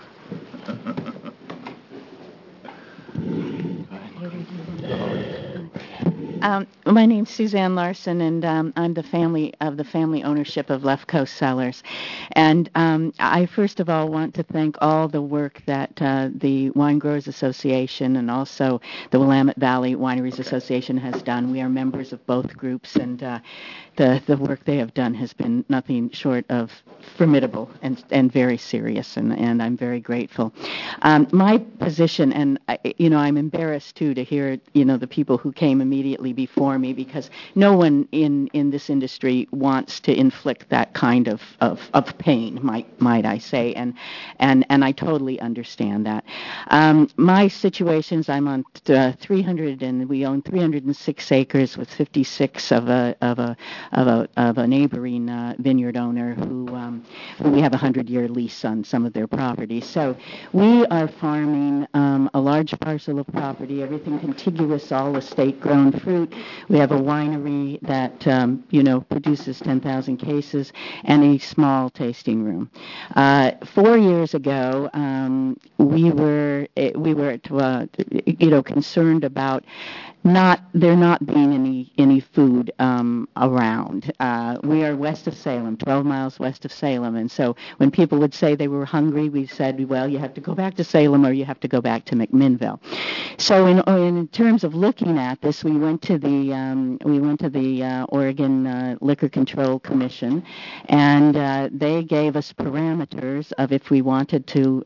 My name's Suzanne Larson, and I'm the family ownership of Left Coast Cellars. And I first of all want to thank all the work that the Wine Growers Association and also the Willamette Valley Wineries Association has done. We are members of both groups, and the work they have done has been nothing short of formidable and very serious, and I'm very grateful. My position, and I'm embarrassed too to hear the people who came immediately before me because no one in this industry wants to inflict that kind of pain, might I say, and I totally understand that. My situation is I'm on 300, and we own 306 acres with 56 of a neighboring vineyard owner who we have a 100-year lease on some of their property. So we are farming a large parcel of property, everything contiguous, all estate-grown fruit. We have a winery that produces 10,000 cases and a small tasting room. 4 years ago, we were concerned about there not being any food around. We are west of Salem, 12 miles west of Salem, and so when people would say they were hungry, we said, well, you have to go back to Salem or you have to go back to McMinnville. So in terms of looking at this, we went to the Oregon Liquor Control Commission, and they gave us parameters of if we wanted to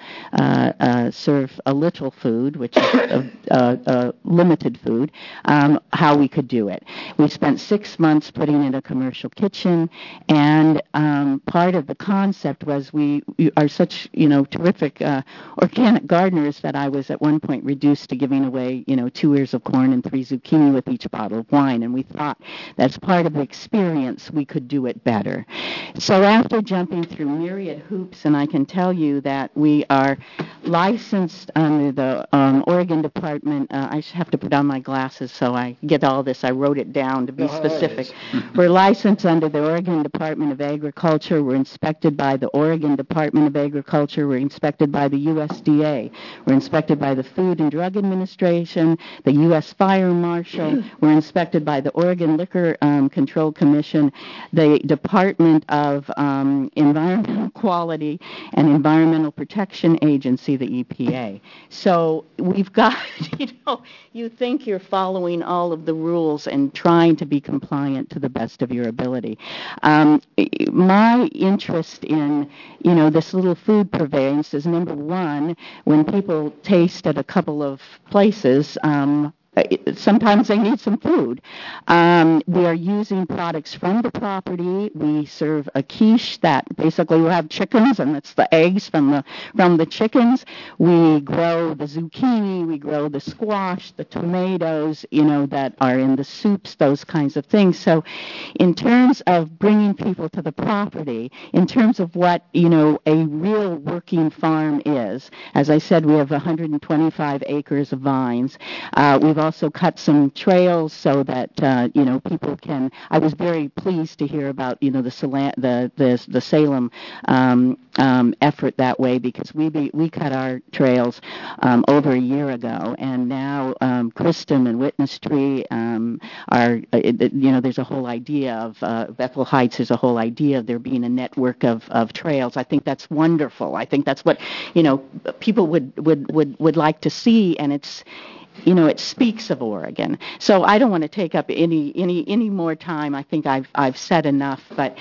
serve a little food, which is limited food, how we could do it. We spent 6 months putting in a commercial kitchen, and part of the concept was we are such terrific organic gardeners that I was at one point reduced to giving away 2 ears of corn and 3 zucchini with each bottle of wine, and we thought that's part of the experience, we could do it better. So after jumping through myriad hoops, and I can tell you that we are licensed under the Oregon Department, I have to put on my glasses so I get all this. I wrote it down to be specific. We're licensed under the Oregon Department of Agriculture. We're inspected by the Oregon Department of Agriculture. We're inspected by the USDA. We're inspected by the Food and Drug Administration, the U.S. Fire Marshal. We're inspected by the Oregon Liquor Control Commission, the Department of Environmental Quality and Environmental Protection Agency, the EPA. So we've got, you think you're following all of the rules and trying to be compliant to the best of your ability. My interest in, this little food purveyance is, number one, when people taste at a couple of places, sometimes they need some food. We are using products from the property. We serve a quiche that basically will have chickens, and it's the eggs from the chickens. We grow the zucchini, we grow the squash, the tomatoes, that are in the soups, those kinds of things. So in terms of bringing people to the property, in terms of what, a real working farm is, as I said, we have 125 acres of vines. We've also cut some trails so that people can. I was very pleased to hear about the Salem effort that way, because we cut our trails over a year ago, and now Kristen and Witness Tree are there's a whole idea of Bethel Heights. There's a whole idea of there being a network of trails. I think that's wonderful. I think that's what people would like to see, and it's. It speaks of Oregon. So I don't want to take up any more time. I think I've said enough. But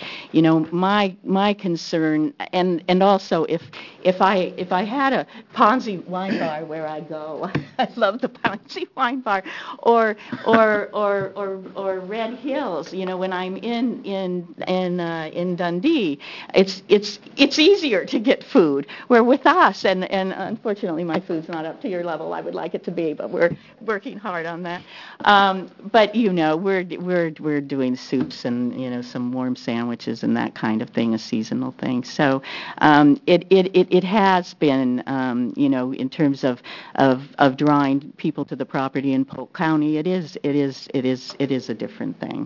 my concern, and also if I had a Ponzi wine bar where I go, I love the Ponzi wine bar, or Red Hills. When I'm in Dundee, it's easier to get food. Where with us, and unfortunately my food's not up to your level. I would like it to be, but we're working hard on that. But we're doing soups and some warm sandwiches and that kind of thing, a seasonal thing. So it has been in terms of drawing people to the property in Polk County. It is a different thing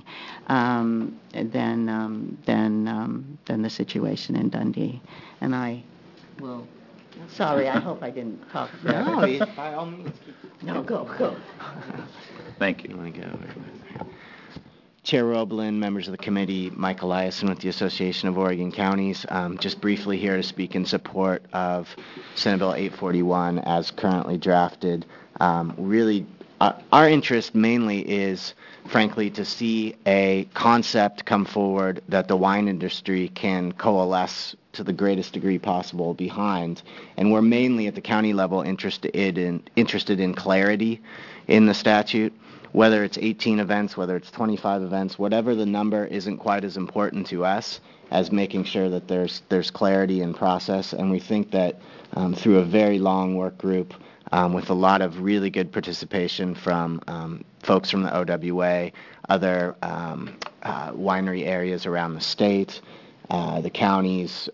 than the situation in Dundee. And I will. Sorry, I hope I didn't talk. No, by all means. No, go. Thank you. You want to go? Chair Roblin, members of the committee, Mike Eliason with the Association of Oregon Counties. Just briefly here to speak in support of Senate Bill 841 as currently drafted. Really, our interest mainly is, frankly, to see a concept come forward that the wine industry can coalesce to the greatest degree possible behind, and we're mainly at the county level interested in clarity in the statute. whether it's 18 events, whether it's 25 events, whatever the number isn't quite as important to us as making sure that there's clarity in process. And we think that through a very long work group with a lot of really good participation from folks from the OWA, other winery areas around the state, the counties,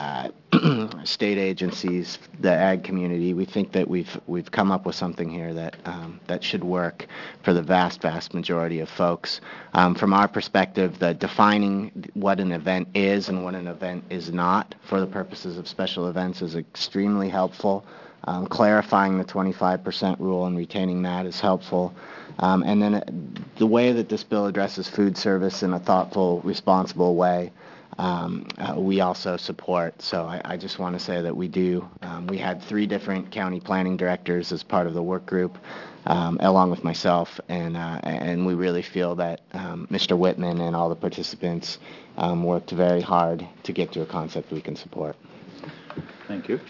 state agencies, the ag community, we think that we've come up with something here that should work for the vast majority of folks. From our perspective, the defining what an event is and what an event is not for the purposes of special events is extremely helpful. Clarifying the 25% rule and retaining that is helpful. And then the way that this bill addresses food service in a thoughtful, responsible way, we also support. So I just want to say that we do. We had 3 different county planning directors as part of the work group, along with myself, and we really feel that Mr. Whitman and all the participants worked very hard to get to a concept we can support. Thank you.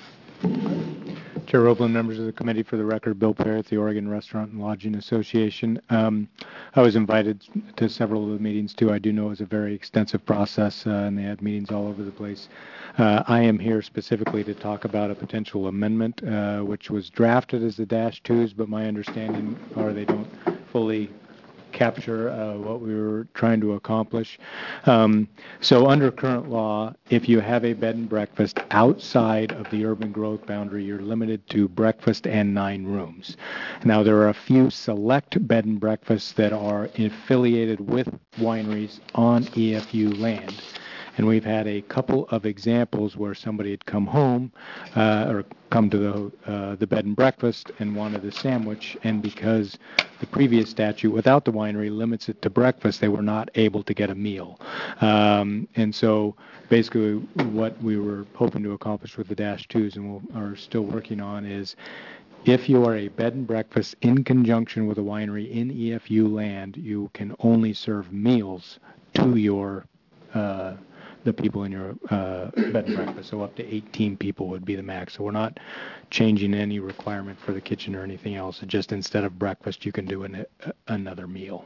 Chair Roblin, members of the committee, for the record, Bill Parrott, the Oregon Restaurant and Lodging Association. I was invited to several of the meetings, too. I do know it was a very extensive process, and they had meetings all over the place. I am here specifically to talk about a potential amendment, which was drafted as the -2s, but my understanding are they don't fully capture what we were trying to accomplish. So under current law, if you have a bed and breakfast outside of the urban growth boundary, you're limited to breakfast and 9 rooms. Now, there are a few select bed and breakfasts that are affiliated with wineries on EFU land. And we've had a couple of examples where somebody had come home or come to the bed and breakfast and wanted a sandwich, and because the previous statute without the winery limits it to breakfast, they were not able to get a meal. And so basically what we were hoping to accomplish with the -2s and are still working on is, if you are a bed and breakfast in conjunction with a winery in EFU land, you can only serve meals to your the people in your bed and breakfast. So up to 18 people would be the max. So we're not changing any requirement for the kitchen or anything else. Just instead of breakfast, you can do another meal.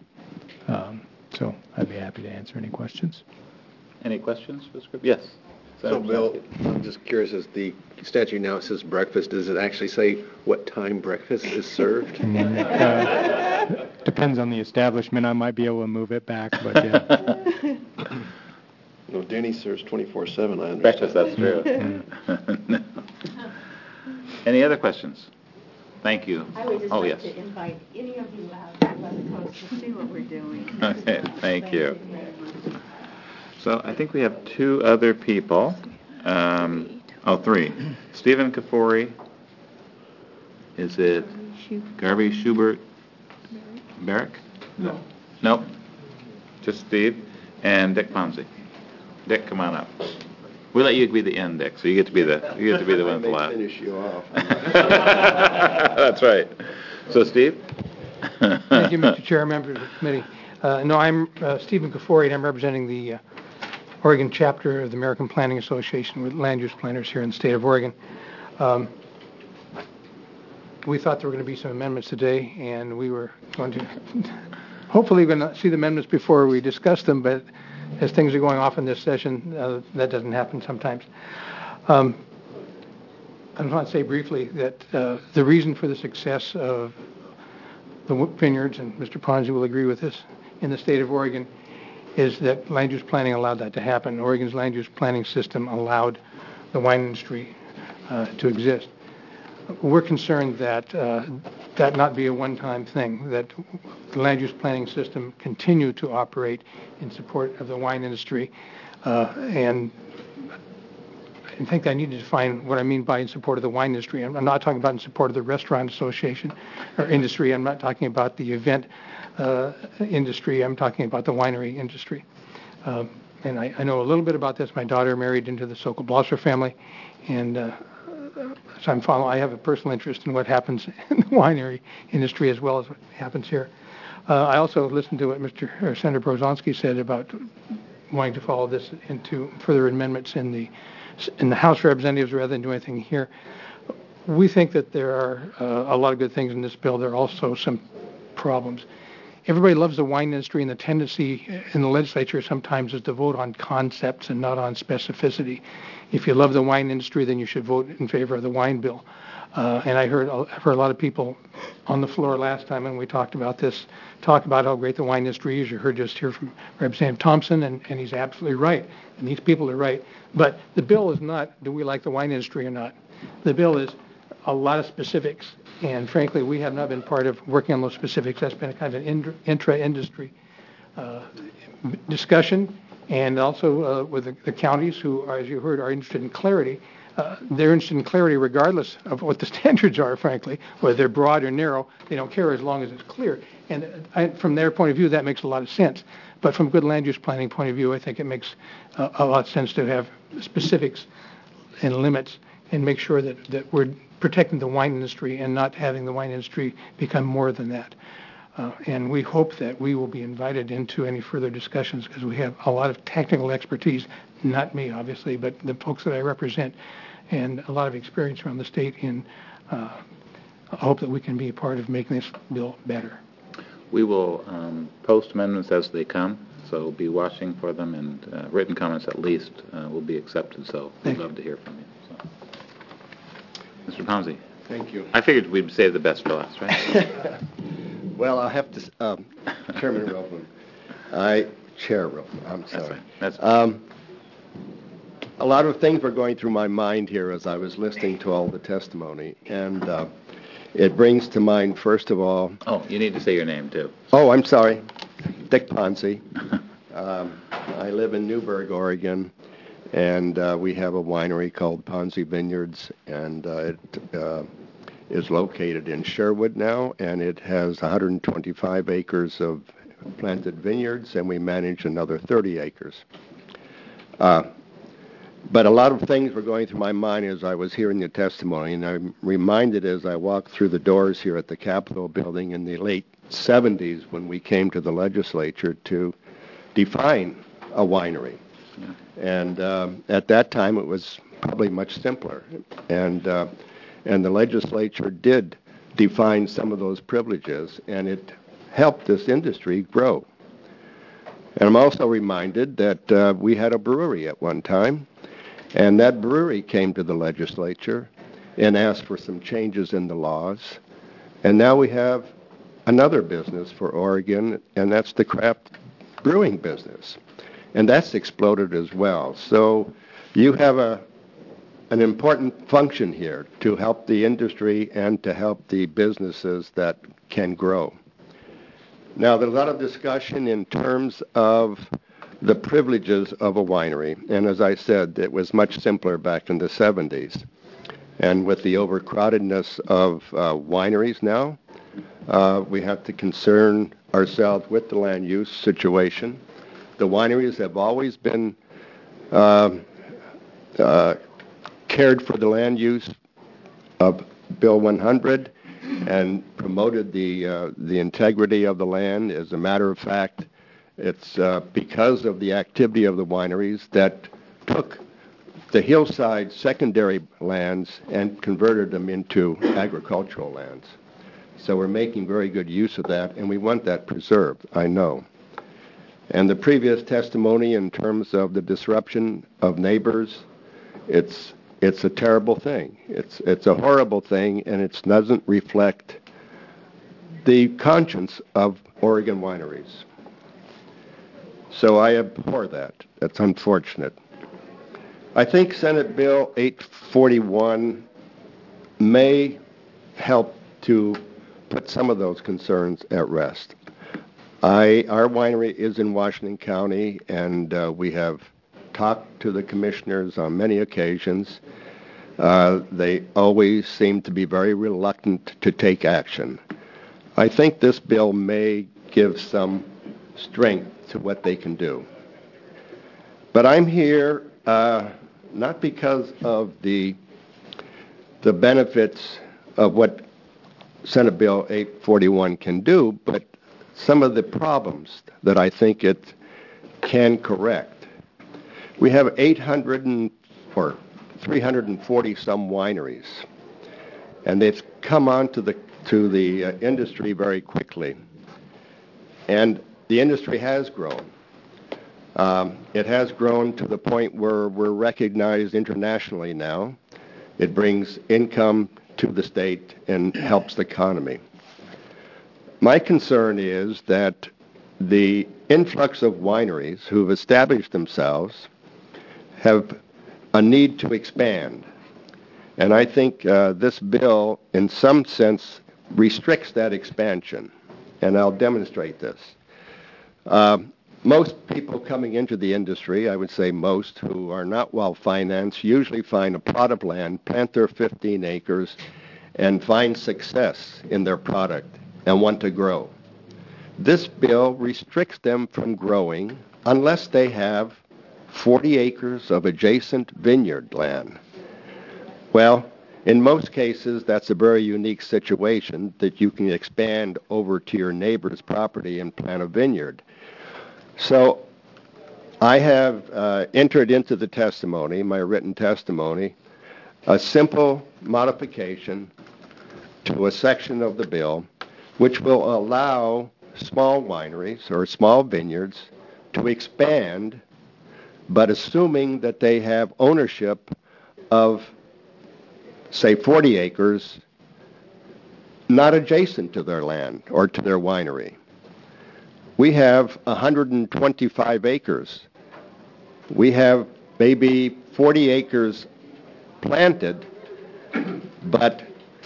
So I'd be happy to answer any questions. Any questions for this group? Yes. So, Bill, I'm just curious, as the statute now says breakfast, does it actually say what time breakfast is served? Depends on the establishment. I might be able to move it back, but yeah. No, Denny serves 24/7, I understand. Breakfast, that's true. No. Any other questions? Thank you. I would just like to invite any of you out to Left Coast to see what we're doing. Okay, thank you. So I think we have 2 other people. 3. Stephen Kafori. Is it Garvey Schubert Barrick? No. Nope. Just Steve. And Dick Ponzi. Dick, come on up. We'll let you be the end, Dick, so you get to be the one at the last. Finish you off. That's right. So, Steve? Thank you, Mr. Chair, members of the committee. No, I'm Stephen Kafori, and I'm representing the Oregon chapter of the American Planning Association with land use planners here in the state of Oregon. We thought there were going to be some amendments today, and we were going to hopefully going to see the amendments before we discuss them, but as things are going off in this session, that doesn't happen sometimes. I just want to say briefly that the reason for the success of the vineyards, and Mr. Ponzi will agree with this, in the state of Oregon, is that land use planning allowed that to happen. Oregon's land use planning system allowed the wine industry to exist. We're concerned that that not be a one-time thing, that the land use planning system continue to operate in support of the wine industry. And I think I need to define what I mean by in support of the wine industry. I'm not talking about in support of the restaurant association or industry. I'm not talking about the event industry. I'm talking about the winery industry. And I know a little bit about this. My daughter married into the Sokol-Blosser family, and so I have a personal interest in what happens in the winery industry as well as what happens here. I also listened to what Senator Brozonsky said about wanting to follow this into further amendments in the House of Representatives rather than do anything here. We think that there are a lot of good things in this bill. There are also some problems. Everybody loves the wine industry, and the tendency in the legislature sometimes is to vote on concepts and not on specificity. If you love the wine industry, then you should vote in favor of the wine bill. And I heard a lot of people on the floor last time when we talked about this, talk about how great the wine industry is. You heard just here from Representative Thompson, and he's absolutely right. And these people are right. But the bill is not, do we like the wine industry or not? The bill is a lot of specifics. And frankly, we have not been part of working on those specifics. That's been a kind of an intra-industry discussion. And also with the counties who, are, as you heard, are interested in clarity. They're interested in clarity regardless of what the standards are, frankly, whether they're broad or narrow. They don't care as long as it's clear. And from their point of view, that makes a lot of sense. But from a good land use planning point of view, I think it makes a lot of sense to have specifics and limits and make sure that we're protecting the wine industry and not having the wine industry become more than that. And we hope that we will be invited into any further discussions because we have a lot of technical expertise, not me, obviously, but the folks that I represent, and a lot of experience around the state in I hope that we can be a part of making this bill better. We will post amendments as they come, so be watching for them, and written comments at least will be accepted, so we'd love to hear from you. So. Mr. Pomsey. Thank you. I figured we'd save the best for last, right? Well, I'll have to, Chairman Roblin. Chair Roblin, I'm sorry. That's right. A lot of things were going through my mind here as I was listening to all the testimony, and it brings to mind, first of all... Oh, you need to say your name, too. Oh, I'm sorry. Dick Ponzi. I live in Newberg, Oregon, and we have a winery called Ponzi Vineyards, and it is located in Sherwood now, and it has 125 acres of planted vineyards, and we manage another 30 acres. But a lot of things were going through my mind as I was hearing the testimony, and I'm reminded as I walked through the doors here at the Capitol building in the late 70s when we came to the legislature to define a winery. Yeah. And at that time it was probably much simpler. And the legislature did define some of those privileges, and it helped this industry grow. And I'm also reminded that we had a brewery at one time, and that brewery came to the legislature and asked for some changes in the laws. And now we have another business for Oregon, and that's the craft brewing business. And that's exploded as well. So you have an important function here to help the industry and to help the businesses that can grow. Now, there's a lot of discussion in terms of the privileges of a winery. And as I said, it was much simpler back in the 70s. And with the overcrowdedness of wineries now, we have to concern ourselves with the land use situation. The wineries have always been cared for the land use of Bill 100 and promoted the integrity of the land. As a matter of fact, it's because of the activity of the wineries that took the hillside secondary lands and converted them into agricultural lands. So we're making very good use of that, and we want that preserved, I know. And the previous testimony in terms of the disruption of neighbors, it's a terrible thing. It's a horrible thing, and it doesn't reflect the conscience of Oregon wineries. So I abhor that. That's unfortunate. I think Senate Bill 841 may help to put some of those concerns at rest. Our winery is in Washington County, and we have talked to the commissioners on many occasions. They always seem to be very reluctant to take action. I think this bill may give some strength to what they can do. But I'm here not because of the benefits of what Senate Bill 841 can do, but some of the problems that I think it can correct. We have 340 some wineries, and they've come on to the industry very quickly. And the industry has grown. It has grown to the point where we're recognized internationally now. It brings income to the state and helps the economy. My concern is that the influx of wineries who've established themselves have a need to expand. And I think this bill, in some sense, restricts that expansion. And I'll demonstrate this. Most people coming into the industry, I would say most, who are not well-financed, usually find a plot of land, plant their 15 acres, and find success in their product and want to grow. This bill restricts them from growing unless they have 40 acres of adjacent vineyard land. Well, in most cases, that's a very unique situation that you can expand over to your neighbor's property and plant a vineyard. So I have entered into the testimony, my written testimony, a simple modification to a section of the bill which will allow small wineries or small vineyards to expand, but assuming that they have ownership of, say, 40 acres not adjacent to their land or to their winery. We have 125 acres. We have maybe 40 acres planted, but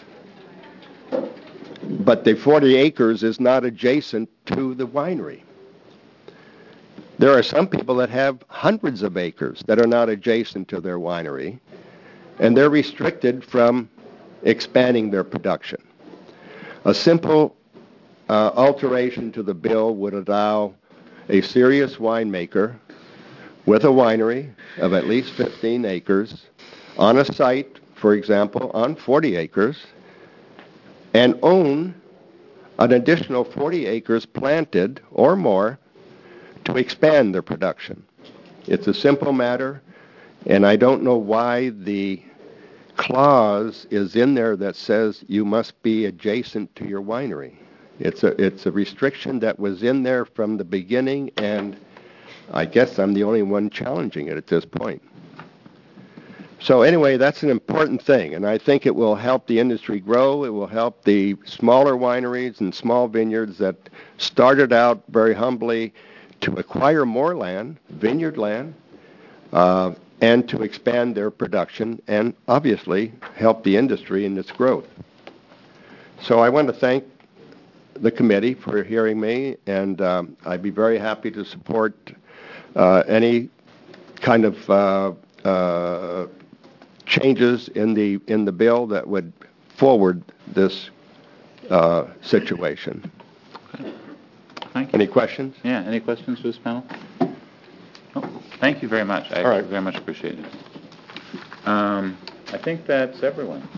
the 40 acres is not adjacent to the winery. There are some people that have hundreds of acres that are not adjacent to their winery, and they're restricted from expanding their production. A simple alteration to the bill would allow a serious winemaker with a winery of at least 15 acres on a site, for example, on 40 acres, and own an additional 40 acres planted or more to expand their production. It's a simple matter, and I don't know why the clause is in there that says you must be adjacent to your winery. It's a restriction that was in there from the beginning, and I guess I'm the only one challenging it at this point. So anyway, that's an important thing, and I think it will help the industry grow. It will help the smaller wineries and small vineyards that started out very humbly to acquire more land, vineyard land, and to expand their production and obviously help the industry in its growth. So I want to thank the committee for hearing me, and I'd be very happy to support any kind of changes in the bill that would forward this situation. Okay. Thank you. Any questions? Yeah, any questions for this panel? Oh, thank you very much. I very much appreciate it. I think that's everyone.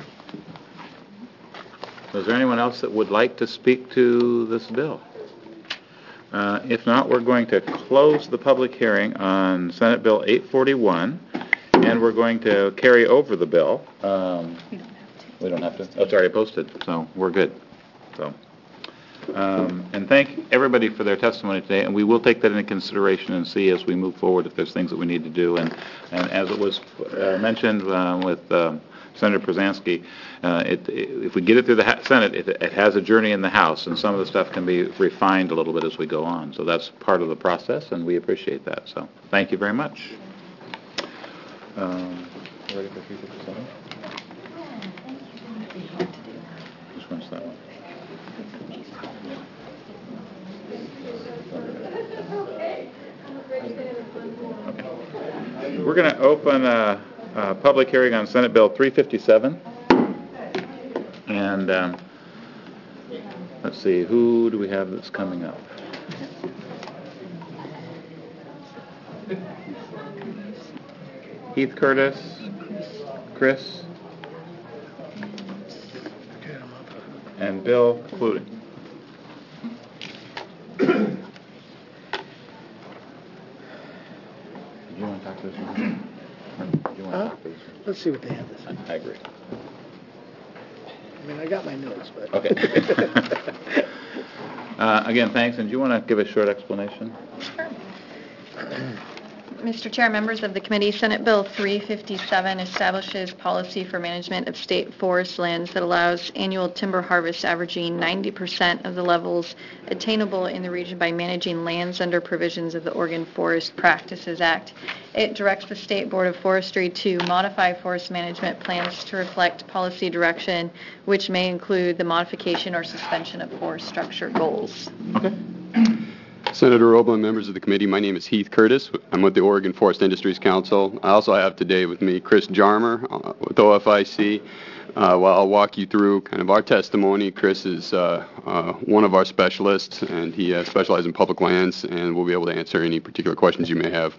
Is there anyone else that would like to speak to this bill? If not, we're going to close the public hearing on Senate Bill 841, and we're going to carry over the bill. We don't have to. Oh, it's already posted, so we're good. So, and thank everybody for their testimony today, and we will take that into consideration and see as we move forward if there's things that we need to do. And as it was mentioned with Senator Przansky, if we get it through the Senate, it has a journey in the House, and some of the stuff can be refined a little bit as we go on. So that's part of the process, and we appreciate that. So thank you very much. Ready for 357? Which one's that one? Okay. We're going to open a public hearing on Senate Bill 357. And let's see, who do we have that's coming up? Heath Curtis, Chris, and Bill Cluting. Do you want to talk to this one? Do you want to talk to this one? Let's see what they have this time. I agree. I mean, I got my notes, but... Okay. Again, thanks. And do you want to give a short explanation? Mr. Chair, members of the committee, Senate Bill 357 establishes policy for management of state forest lands that allows annual timber harvest averaging 90% of the levels attainable in the region by managing lands under provisions of the Oregon Forest Practices Act. It directs the State Board of Forestry to modify forest management plans to reflect policy direction, which may include the modification or suspension of forest structure goals. Okay. Senator Roblin, members of the committee, my name is Heath Curtis. I'm with the Oregon Forest Industries Council. I also have today with me Chris Jarmer with OFIC. Well, I'll walk you through kind of our testimony. Chris is one of our specialists, and he specializes in public lands, and we'll be able to answer any particular questions you may have.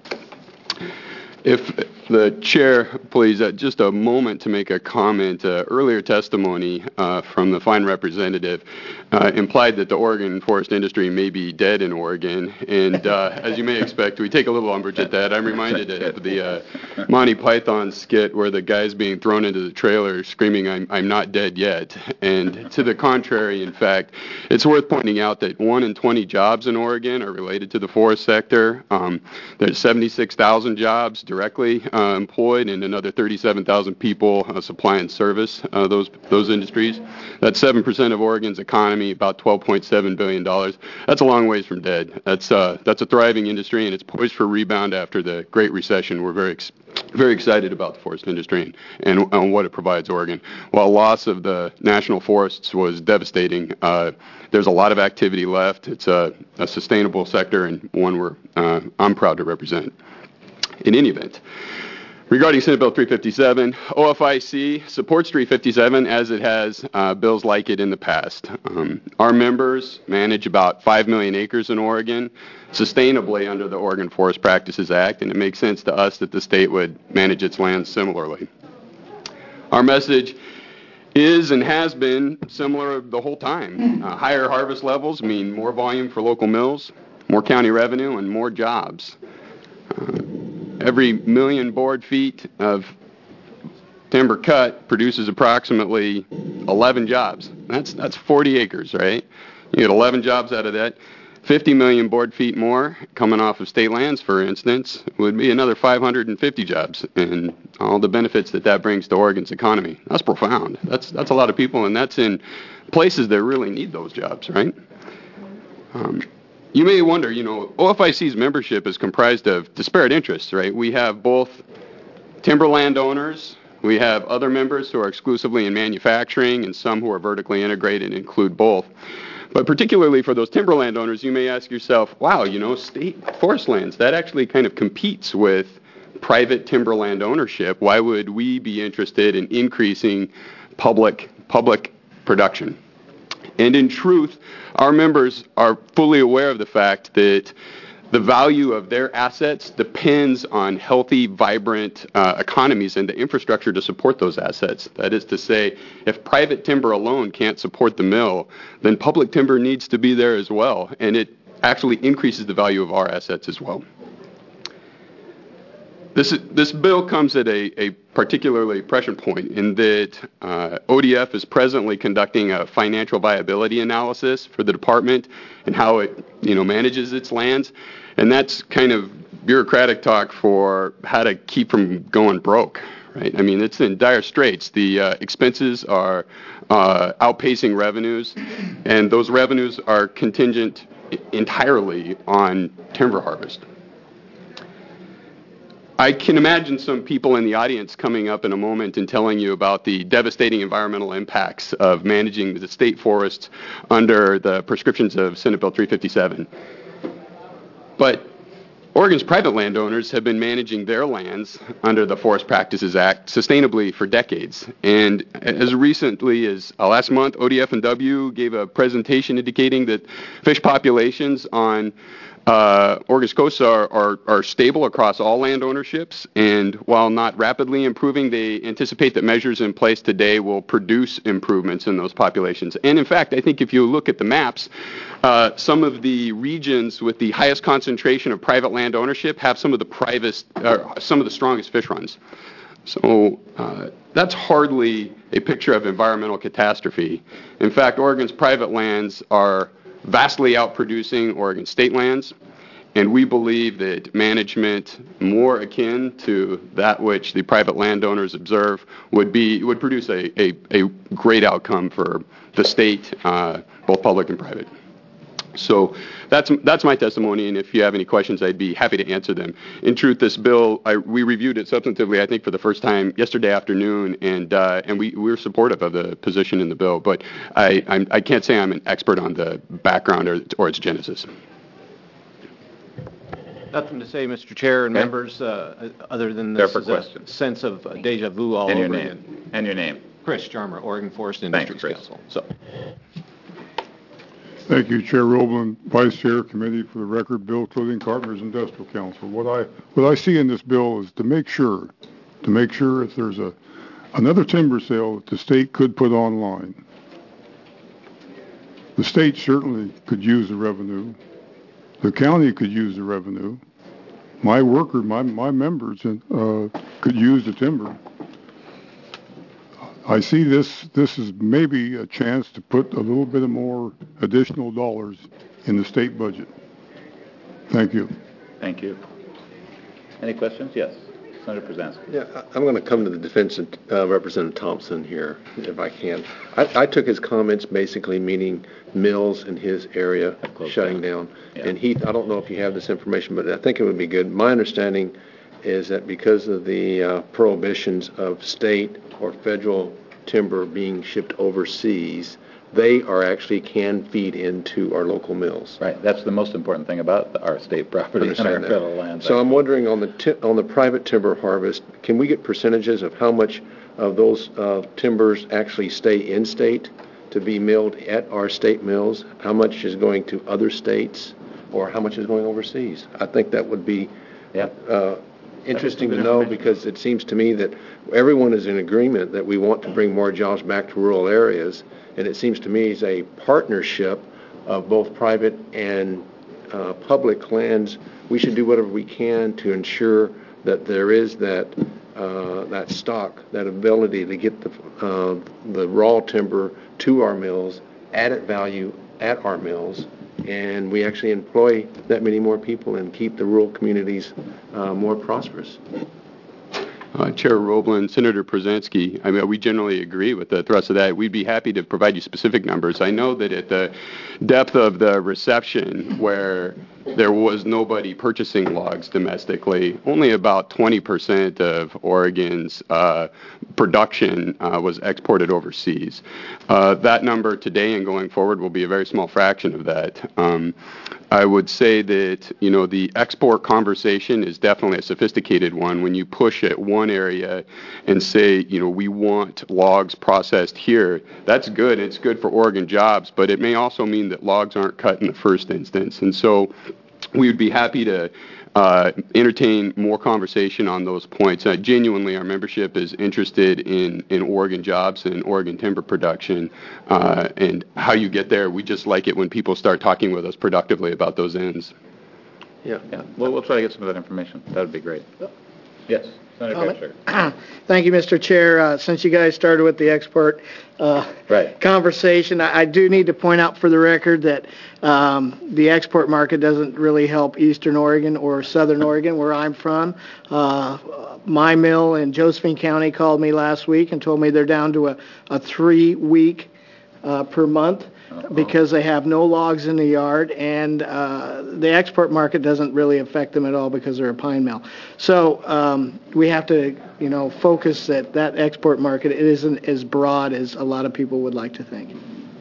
If the chair, please, just a moment to make a comment. Earlier testimony from the fine representative implied that the Oregon forest industry may be dead in Oregon, and as you may expect, we take a little umbrage at that. I'm reminded of the Monty Python skit where the guy's being thrown into the trailer screaming, I'm not dead yet. And to the contrary, in fact, it's worth pointing out that 1 in 20 jobs in Oregon are related to the forest sector. There's 76,000 jobs directly employed, and another 37,000 people supply and service those industries. That's 7% of Oregon's economy, about $12.7 billion. That's a long ways from dead. That's a thriving industry, and it's poised for rebound after the Great Recession. We're very excited about the forest industry and what it provides Oregon. While loss of the national forests was devastating, there's a lot of activity left. It's a sustainable sector and one I'm proud to represent. In any event, regarding Senate Bill 357, OFIC supports 357 as it has bills like it in the past. Our members manage about 5 million acres in Oregon sustainably under the Oregon Forest Practices Act, and it makes sense to us that the state would manage its land similarly. Our message is and has been similar the whole time. Higher harvest levels mean more volume for local mills, more county revenue, and more jobs. Every million board feet of timber cut produces approximately 11 jobs. That's 40 acres, right? You get 11 jobs out of that. 50 million board feet more coming off of state lands, for instance, would be another 550 jobs, and all the benefits that brings to Oregon's economy. That's profound. That's a lot of people, and that's in places that really need those jobs, right? You may wonder, OFIC's membership is comprised of disparate interests, right? We have both timber landowners, we have other members who are exclusively in manufacturing, and some who are vertically integrated and include both. But particularly for those timber landowners, you may ask yourself, wow, state forest lands, that actually kind of competes with private timber land ownership. Why would we be interested in increasing public production? And in truth, our members are fully aware of the fact that the value of their assets depends on healthy, vibrant economies and the infrastructure to support those assets. That is to say, if private timber alone can't support the mill, then public timber needs to be there as well, and it actually increases the value of our assets as well. This bill comes at a particularly prescient point in that ODF is presently conducting a financial viability analysis for the department and how it manages its lands, and that's kind of bureaucratic talk for how to keep from going broke, right? I mean, it's in dire straits. The expenses are outpacing revenues, and those revenues are contingent entirely on timber harvest. I can imagine some people in the audience coming up in a moment and telling you about the devastating environmental impacts of managing the state forests under the prescriptions of Senate Bill 357. But Oregon's private landowners have been managing their lands under the Forest Practices Act sustainably for decades. And as recently as last month, ODF&W gave a presentation indicating that fish populations on Oregon's coasts are stable across all land ownerships, and while not rapidly improving, they anticipate that measures in place today will produce improvements in those populations. And in fact, I think if you look at the maps, some of the regions with the highest concentration of private land ownership have some of the strongest fish runs. So that's hardly a picture of environmental catastrophe. In fact, Oregon's private lands are vastly outproducing Oregon state lands. And we believe that management more akin to that which the private landowners observe would produce a great outcome for the state, both public and private. So that's my testimony, and if you have any questions, I'd be happy to answer them. In truth, this bill, we reviewed it substantively, I think, for the first time yesterday afternoon, and we were supportive of the position in the bill. But I can't say I'm an expert on the background or its genesis. Nothing to say, Mr. Chair and members, other than this is a sense of deja vu all over again. And your name? Chris Jarmer, Oregon Forest Industries Council. Thank you, Chair Roblin, Vice Chair, Committee. For the record, Bill Clothing Carpenters Industrial Council. What I see in this bill is to make sure if there's another timber sale that the state could put online. The state certainly could use the revenue. The county could use the revenue. My members could use the timber. I see this is maybe a chance to put a little bit of more additional dollars in the state budget. Thank you. Thank you. Any questions? Yes. Senator Przansky. Yeah, I'm going to come to the defense of Representative Thompson here, if I can. I took his comments basically meaning mills in his area shutting down. Yeah. And Heath, I don't know if you have this information, but I think it would be good. My understanding is that because of the prohibitions of state or federal timber being shipped overseas, they can feed into our local mills. Right. That's the most important thing about our state property and our federal land. So I'm wondering on the private timber harvest, can we get percentages of how much of those timbers actually stay in state to be milled at our state mills? How much is going to other states, or how much is going overseas? I think that would be interesting to know, because it seems to me that everyone is in agreement that we want to bring more jobs back to rural areas. And it seems to me it's a partnership of both private and public lands. We should do whatever we can to ensure that there is that stock, that ability to get the raw timber to our mills, added value at our mills, and we actually employ that many more people and keep the rural communities more prosperous. Chair Roblin, Senator Przansky, I mean, we generally agree with the thrust of that. We'd be happy to provide you specific numbers. I know that at the depth of the reception, where there was nobody purchasing logs domestically, only about 20% of Oregon's production was exported overseas. That number today and going forward will be a very small fraction of that. I would say that, the export conversation is definitely a sophisticated one. When you push at one area and say, we want logs processed here, that's good. It's good for Oregon jobs, but it may also mean that logs aren't cut in the first instance. And so we would be happy to entertain more conversation on those points. Genuinely, our membership is interested in Oregon jobs and Oregon timber production, and how you get there. We just like it when people start talking with us productively about those ends. Yeah. Well, we'll try to get some of that information. That would be great. Yes. Senator Thank you, Mr. Chair. Since you guys started with the export conversation, I do need to point out for the record that the export market doesn't really help Eastern Oregon or Southern Oregon, where I'm from. My mill in Josephine County called me last week and told me they're down to a 3-week per month because they have no logs in the yard, and the export market doesn't really affect them at all because they're a pine mill. So we have to, focus that export market, it isn't as broad as a lot of people would like to think.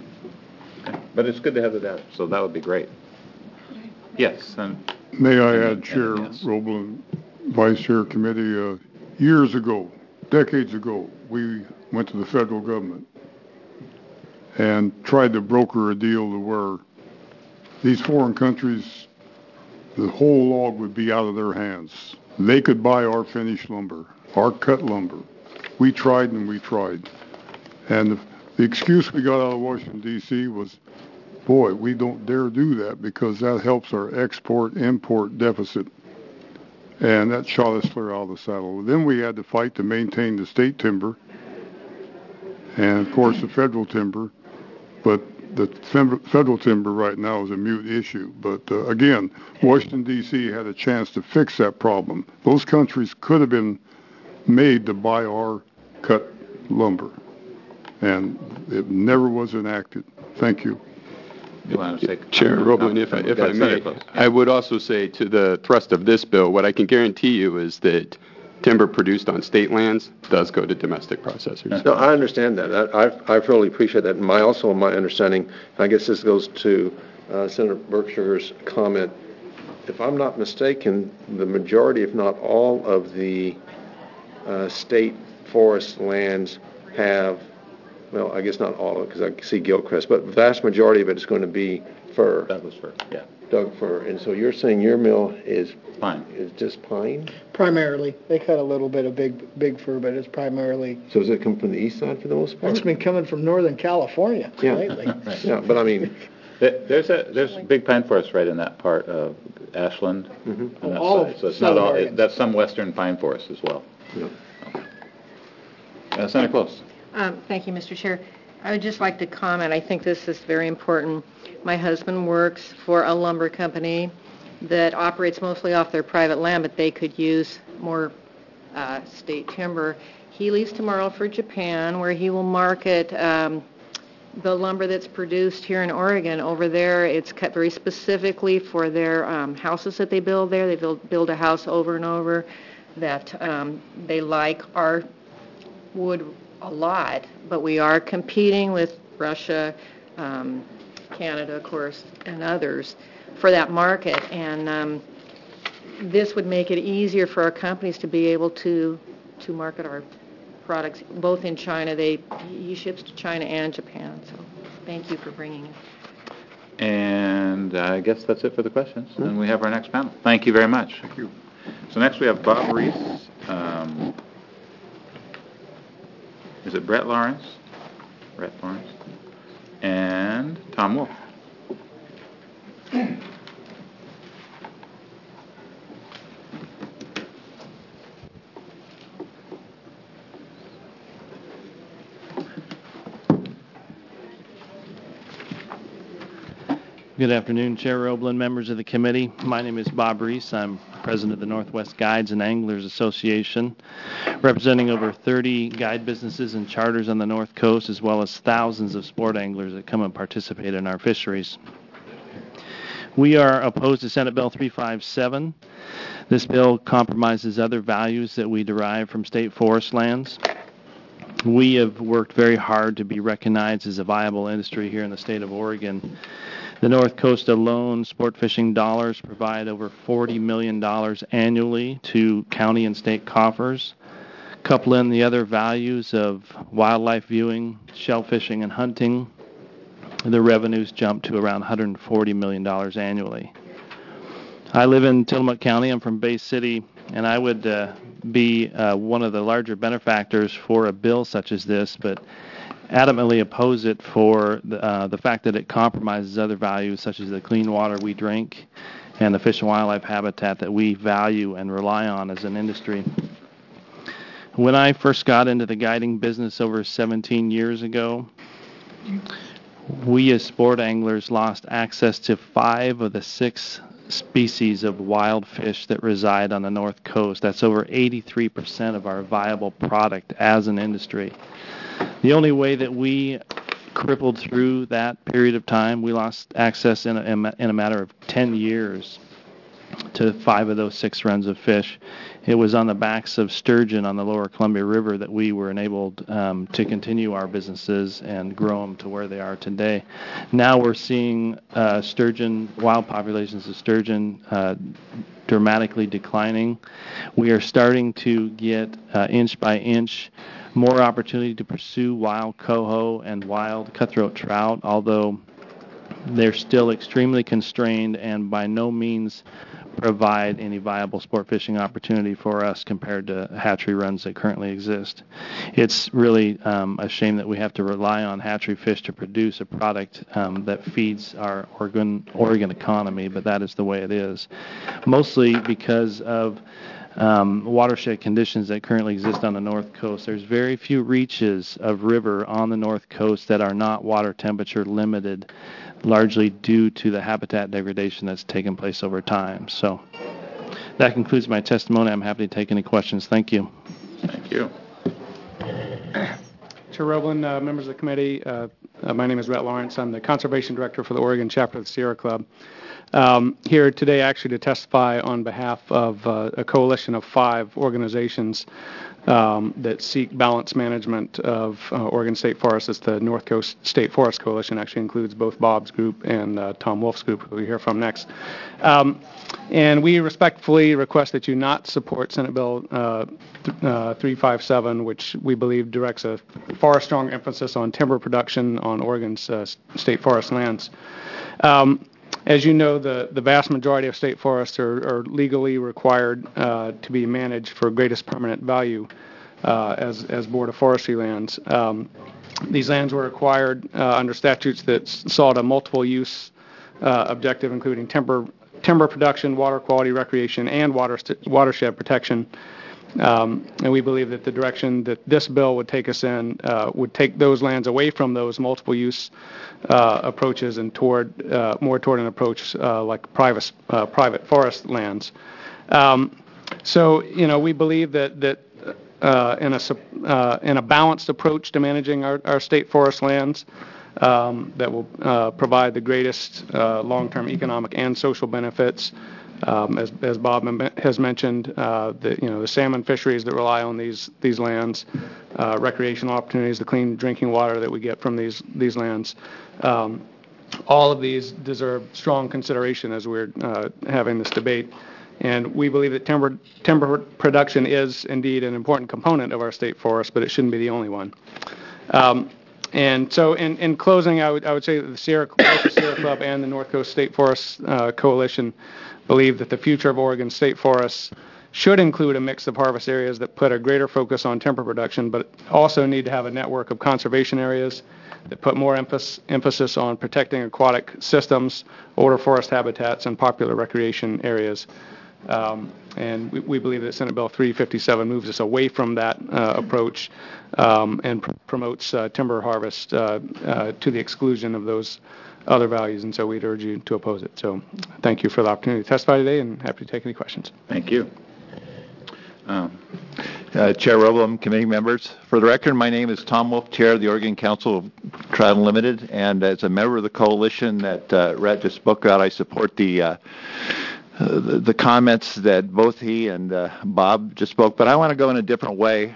But it's good to have the data, so that would be great. Yes. May I add, Chair Roblin, Vice Chair Committee, years ago, decades ago, we went to the federal government and tried to broker a deal to where these foreign countries, the whole log would be out of their hands. They could buy our finished lumber, our cut lumber. We tried and we tried. And the excuse we got out of Washington, D.C. was, boy, we don't dare do that because that helps our export-import deficit. And that shot us clear out of the saddle. Then we had to fight to maintain the state timber and, of course, the federal timber. But the federal timber right now is a mute issue. But again, Washington, D.C. had a chance to fix that problem. Those countries could have been made to buy our cut lumber, and it never was enacted. Thank you. You want to say, Chair Roblin, if I may, I would also say to the thrust of this bill, what I can guarantee you is that timber produced on state lands does go to domestic processors. No, I understand that. I fully appreciate that. And my understanding, I guess this goes to Senator Berkshire's comment. If I'm not mistaken, the majority, if not all, of the state forest lands have, well, I guess not all of it because I see Gilchrist, but the vast majority of it is going to be fir. Douglas fir, yeah. Doug fir. And so you're saying your mill is pine? Is just pine? Primarily. They cut a little bit of big fir, but it's primarily... So does it come from the east side for the most part? It's been coming from Northern California lately. Right. Yeah, but I mean... There's big pine forest right in that part of Ashland. Mm-hmm. On that All side. of So it's not all, Oregon. that's some western pine forest as well. Yeah. Senator Close. Thank you, Mr. Chair. I would just like to comment, I think this is very important. My husband works for a lumber company that operates mostly off their private land, but they could use more state timber. He leaves tomorrow for Japan, where he will market the lumber that's produced here in Oregon. Over there, it's cut very specifically for their houses that they build there. They build a house over and over that they like our wood a lot, but we are competing with Russia, Canada, of course, and others for that market. And this would make it easier for our companies to be able to market our products, both in China. He ships to China and Japan. So thank you for bringing it. And I guess that's it for the questions. And we have our next panel. Thank you very much. Thank you. So next we have Bob Reese. Is it Brett Lawrence? Brett Lawrence. And Tom Wolf. Good afternoon, Chair Roblin, members of the committee. My name is Bob Reese. I'm president of the Northwest Guides and Anglers Association, representing over 30 guide businesses and charters on the North Coast, as well as thousands of sport anglers that come and participate in our fisheries. We are opposed to Senate Bill 357. This bill compromises other values that we derive from state forest lands. We have worked very hard to be recognized as a viable industry here in the state of Oregon. The North Coast alone, sport fishing dollars provide over $40 million annually to county and state coffers. Couple in the other values of wildlife viewing, shell fishing, and hunting, the revenues jump to around $140 million annually. I live in Tillamook County. I'm from Bay City, and I would be one of the larger benefactors for a bill such as this, but adamantly oppose it for the fact that it compromises other values such as the clean water we drink and the fish and wildlife habitat that we value and rely on as an industry. When I first got into the guiding business over 17 years ago, we as sport anglers lost access to 5 of the 6 species of wild fish that reside on the North Coast. That's over 83% of our viable product as an industry. The only way that we crippled through that period of time, we lost access in a matter of 10 years to 5 of those 6 runs of fish. It was on the backs of sturgeon on the lower Columbia River that we were enabled to continue our businesses and grow them to where they are today. Now we're seeing sturgeon, wild populations of sturgeon dramatically declining. We are starting to get inch by inch more opportunity to pursue wild coho and wild cutthroat trout, although they're still extremely constrained and by no means provide any viable sport fishing opportunity for us compared to hatchery runs that currently exist. It's really a shame that we have to rely on hatchery fish to produce a product that feeds our Oregon economy, but that is the way it is. Mostly because of watershed conditions that currently exist on the North Coast. There's very few reaches of river on the North Coast that are not water temperature limited, largely due to the habitat degradation that's taken place over time. So that concludes my testimony. I'm happy to take any questions. Thank you. Thank you. Chair Roblin, members of the committee, my name is Rhett Lawrence. I'm the Conservation Director for the Oregon chapter of the Sierra Club. Here today actually to testify on behalf of a coalition of 5 organizations that seek balanced management of Oregon State Forests. It's the North Coast State Forest Coalition. Actually includes both Bob's group and Tom Wolf's group, who we'll hear from next. And we respectfully request that you not support Senate Bill 357, which we believe directs a far strong emphasis on timber production on Oregon's state forest lands. As you know, the vast majority of state forests are legally required to be managed for greatest permanent value as Board of Forestry lands. These lands were acquired under statutes that sought a multiple use objective, including timber production, water quality, recreation, and watershed protection. And we believe that the direction that this bill would take us in would take those lands away from those multiple use approaches and more toward an approach like private forest lands. So, we believe that in a balanced approach to managing our state forest lands, that will provide the greatest long-term economic and social benefits. As Bob has mentioned, the salmon fisheries that rely on these lands, recreational opportunities, the clean drinking water that we get from these lands, all of these deserve strong consideration as we're having this debate. And we believe that timber production is indeed an important component of our state forest, but it shouldn't be the only one. And so in closing, I would say that the Sierra Club and the North Coast State Forest Coalition believe that the future of Oregon state forests should include a mix of harvest areas that put a greater focus on timber production, but also need to have a network of conservation areas that put more emphasis on protecting aquatic systems, older forest habitats, and popular recreation areas. And we believe that Senate Bill 357 moves us away from that approach and promotes timber harvest to the exclusion of those other values, and so we'd urge you to oppose it. So thank you for the opportunity to testify today, and happy to take any questions. Thank you. Chair Roblin, committee members. For the record, my name is Tom Wolf, Chair of the Oregon Council of Trout Unlimited, and as a member of the coalition that Rhett just spoke about, I support the comments that both he and Bob just spoke, but I want to go in a different way.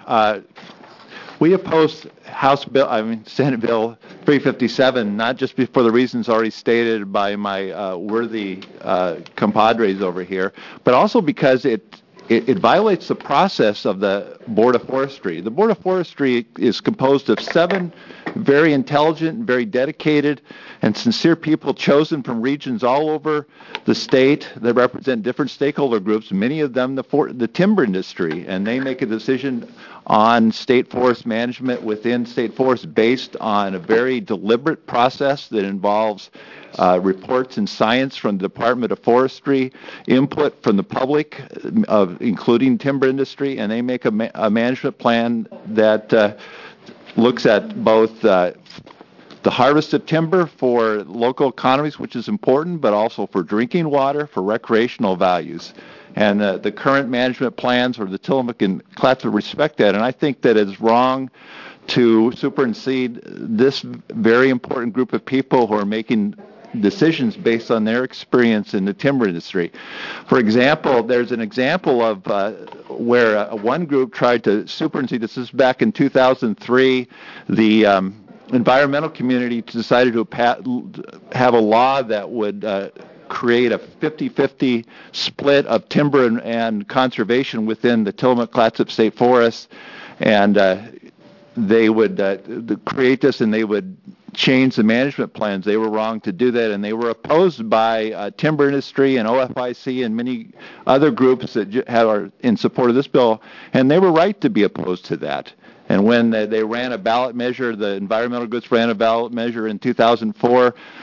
We oppose Senate Bill 357, not just for the reasons already stated by my worthy compadres over here, but also because it violates the process of the Board of Forestry. The Board of Forestry is composed of 7 very intelligent, very dedicated, and sincere people chosen from regions all over the state that represent different stakeholder groups, many of them the timber industry, and they make a decision on state forest management within state forests based on a very deliberate process that involves reports and science from the Department of Forestry, input from the public, including timber industry, and they make a management plan that looks at both the harvest of timber for local economies, which is important, but also for drinking water, for recreational values. And the current management plans for the Tillamook and Clatsop respect that. And I think that it's wrong to supersede this very important group of people who are making decisions based on their experience in the timber industry. For example, there's an example of where one group tried to supersede, this is back in 2003, the environmental community decided to have a law that would create a 50-50 split of timber and conservation within the Tillamook Clatsop State Forest, and they would create this and they would change the management plans. They were wrong to do that, and they were opposed by timber industry and OFIC and many other groups that are in support of this bill, and they were right to be opposed to that. And when they ran a ballot measure, the environmental groups ran a ballot measure in 2004,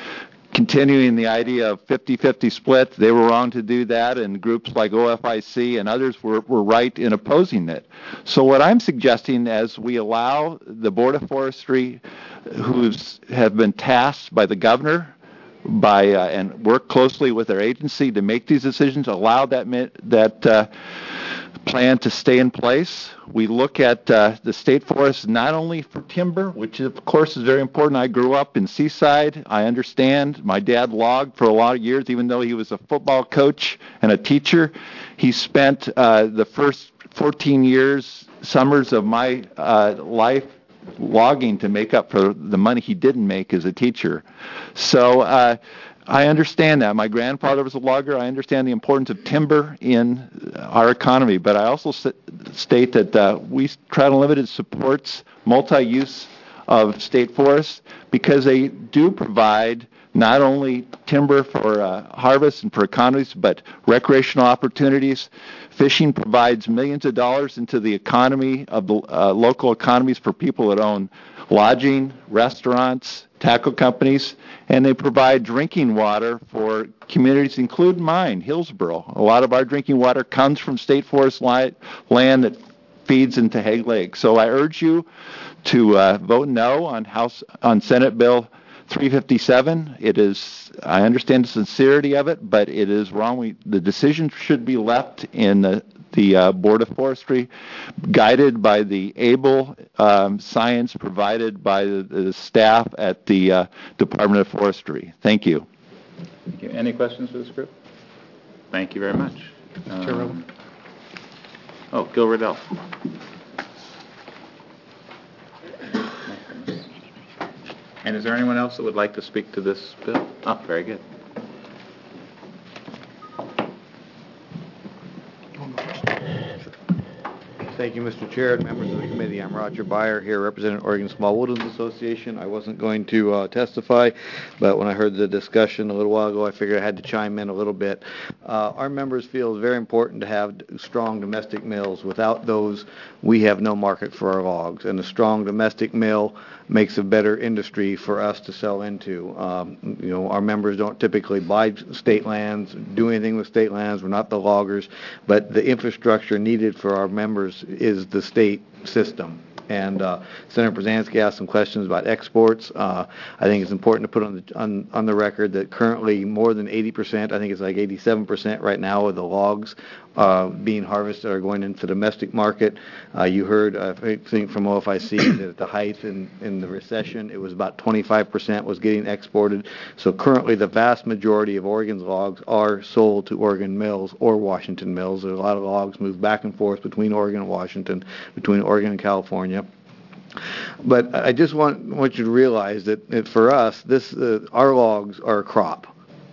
continuing the idea of 50-50 split. They were wrong to do that, and groups like OFIC and others were right in opposing it. So what I'm suggesting, as we allow the Board of Forestry, who have been tasked by the governor and work closely with their agency to make these decisions, allow that plan to stay in place. We look at the state forest not only for timber, which of course is very important. I grew up in Seaside. I understand. My dad logged for a lot of years, even though he was a football coach and a teacher. He spent the first 14 summers of my life logging to make up for the money he didn't make as a teacher. So I understand that. My grandfather was a logger. I understand the importance of timber in our economy, but I also state that we try to limit supports multi-use of state forests because they do provide not only timber for harvest and for economies, but recreational opportunities. Fishing provides millions of dollars into the economy of the local economies for people that own lodging, restaurants, tackle companies, and they provide drinking water for communities, including mine, Hillsborough. A lot of our drinking water comes from state forest land that feeds into Hague Lake. So I urge you to vote no on Senate Bill 357. It is, I understand the sincerity of it, but it is wrong. The decision should be left in the Board of Forestry, guided by the able science provided by the staff at the Department of Forestry. Thank you. Thank you. Any questions for this group? Thank you very much. Gil Riddell. And is there anyone else that would like to speak to this bill? Oh, very good. Thank you, Mr. Chair and members of the committee. I'm Roger Byer here representing Oregon Small Woodlands Association. I wasn't going to testify, but when I heard the discussion a little while ago, I figured I had to chime in a little bit. Our members feel it's very important to have strong domestic mills. Without those, we have no market for our logs, and a strong domestic mill makes a better industry for us to sell into. Our members don't typically buy state lands, do anything with state lands. We're not the loggers, but the infrastructure needed for our members is the state system. And Senator Brzezinski asked some questions about exports. I think it's important to put on the record that currently more than 80%, I think it's like 87% right now of the logs being harvested are going into the domestic market. You heard, I think, from OFIC that at the height in the recession, it was about 25% was getting exported. So currently the vast majority of Oregon's logs are sold to Oregon mills or Washington mills. There's a lot of logs move back and forth between Oregon and Washington, between Oregon and California. But I just want you to realize that for us, our logs are a crop.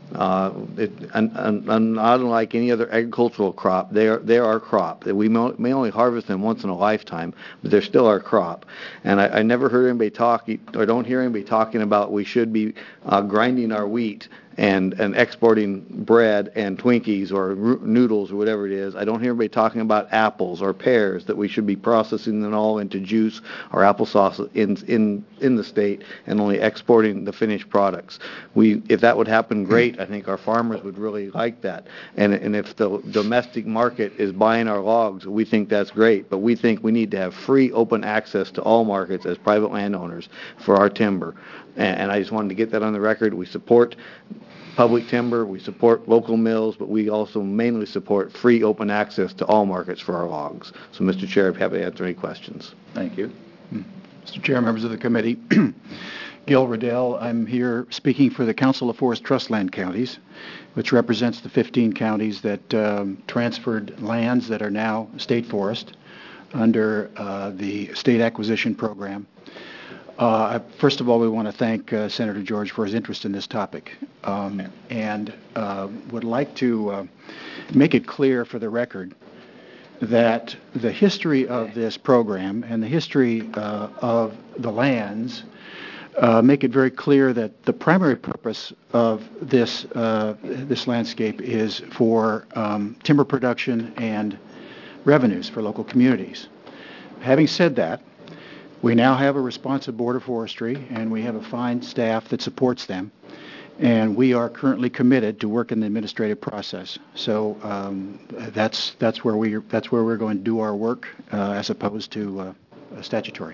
Unlike any other agricultural crop, they are our crop. We may only harvest them once in a lifetime, but they're still our crop. And I never heard anybody don't hear anybody talking about we should be grinding our wheat and exporting bread and Twinkies or noodles or whatever it is. I don't hear anybody talking about apples or pears, that we should be processing them all into juice or applesauce in the state and only exporting the finished products. If that would happen, great. I think our farmers would really like that. And if the domestic market is buying our logs, we think that's great. But we think we need to have free, open access to all markets as private landowners for our timber. And I just wanted to get that on the record. We support public timber, we support local mills, but we also mainly support free, open access to all markets for our logs. So, Mr. Chair, I'd be happy to answer any questions. Thank you. Mr. Chair, members of the committee, Gil Riddell, I'm here speaking for the Council of Forest Trustland Counties, which represents the 15 counties that transferred lands that are now state forest under the state acquisition program. First of all, we want to thank Senator George for his interest in this topic, and would like to make it clear for the record that the history of this program and the history of the lands make it very clear that the primary purpose of this landscape is for timber production and revenues for local communities. Having said that, we now have a responsive Board of Forestry, and we have a fine staff that supports them. And we are currently committed to work in the administrative process. So that's where we're going to do our work as opposed to statutory.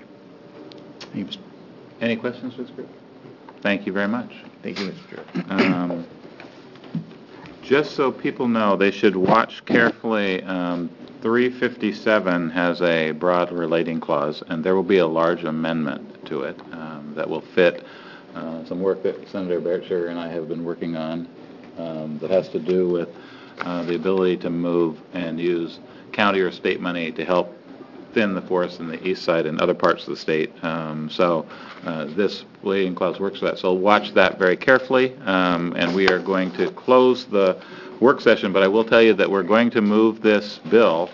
Any questions for this group? Thank you very much. Thank you, Mr. Chair. Just so people know, they should watch carefully. 357 has a broad relating clause, and there will be a large amendment to it that will fit some work that Senator Bertscher and I have been working on that has to do with the ability to move and use county or state money to help thin the forest in the east side and other parts of the state. So this relating clause works for that. So watch that very carefully, and we are going to close the work session, but I will tell you that we're going to move this bill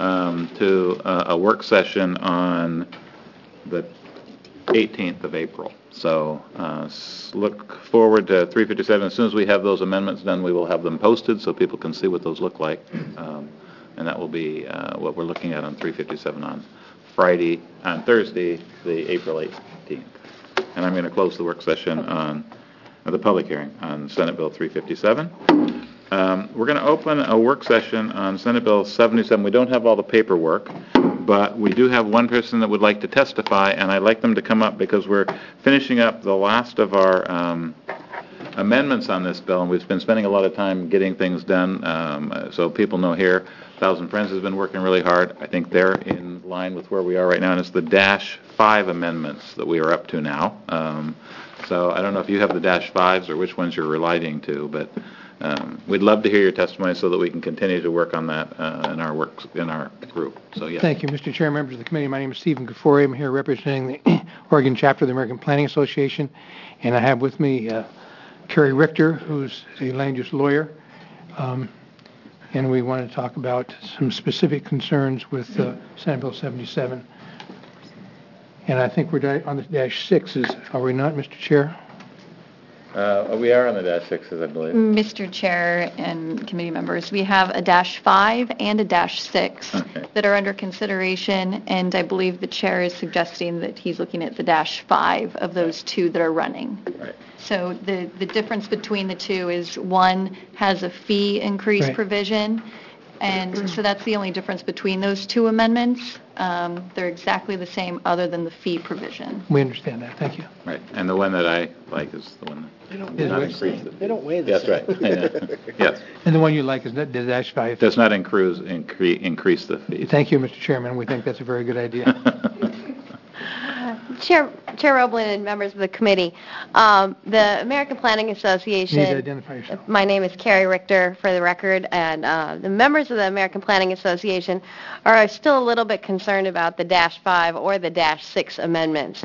to a work session on the 18th of April. So look forward to 357. As soon as we have those amendments done, we will have them posted so people can see what those look like. And that will be what we're looking at on 357 on Thursday, the April 18th. And I'm going to close the work session on the public hearing on Senate Bill 357. We're going to open a work session on Senate Bill 77. We don't have all the paperwork, but we do have one person that would like to testify, and I'd like them to come up because we're finishing up the last of our amendments on this bill, and we've been spending a lot of time getting things done. So people know here, Thousand Friends has been working really hard. I think they're in line with where we are right now, and it's the -5 amendments that we are up to now. So I don't know if you have the -5s or which ones you're relating to, but we'd love to hear your testimony so that we can continue to work on that in our group. So yeah. Thank you, Mr. Chair, members of the committee. My name is Stephen Gafori. I'm here representing the Oregon chapter of the American Planning Association, and I have with me Carrie Richter, who's a land use lawyer, and we want to talk about some specific concerns with Senate Bill 77. And I think we're on the -6s, are we not, Mr. Chair? We are on the -6s, I believe. Mr. Chair and committee members, we have a -5 and a -6 that are under consideration, and I believe the chair is suggesting that he's looking at the -5 of those two that are running. Right. So the difference between the two is one has a fee increase provision, and so that's the only difference between those two amendments. They're exactly the same other than the fee provision. We understand that. Thank you. Right. And the one that I like is the one that does not increase the fee. They don't weigh the That's same. right. Yes. And the one you like is the -5. Does not increase the fee. Thank you, Mr. Chairman. We think that's a very good idea. Chair Roblin and members of the committee, the American Planning Association. You need to identify yourself. My name is Carrie Richter, for the record, and the members of the American Planning Association are still a little bit concerned about the -5 or the -6 amendments.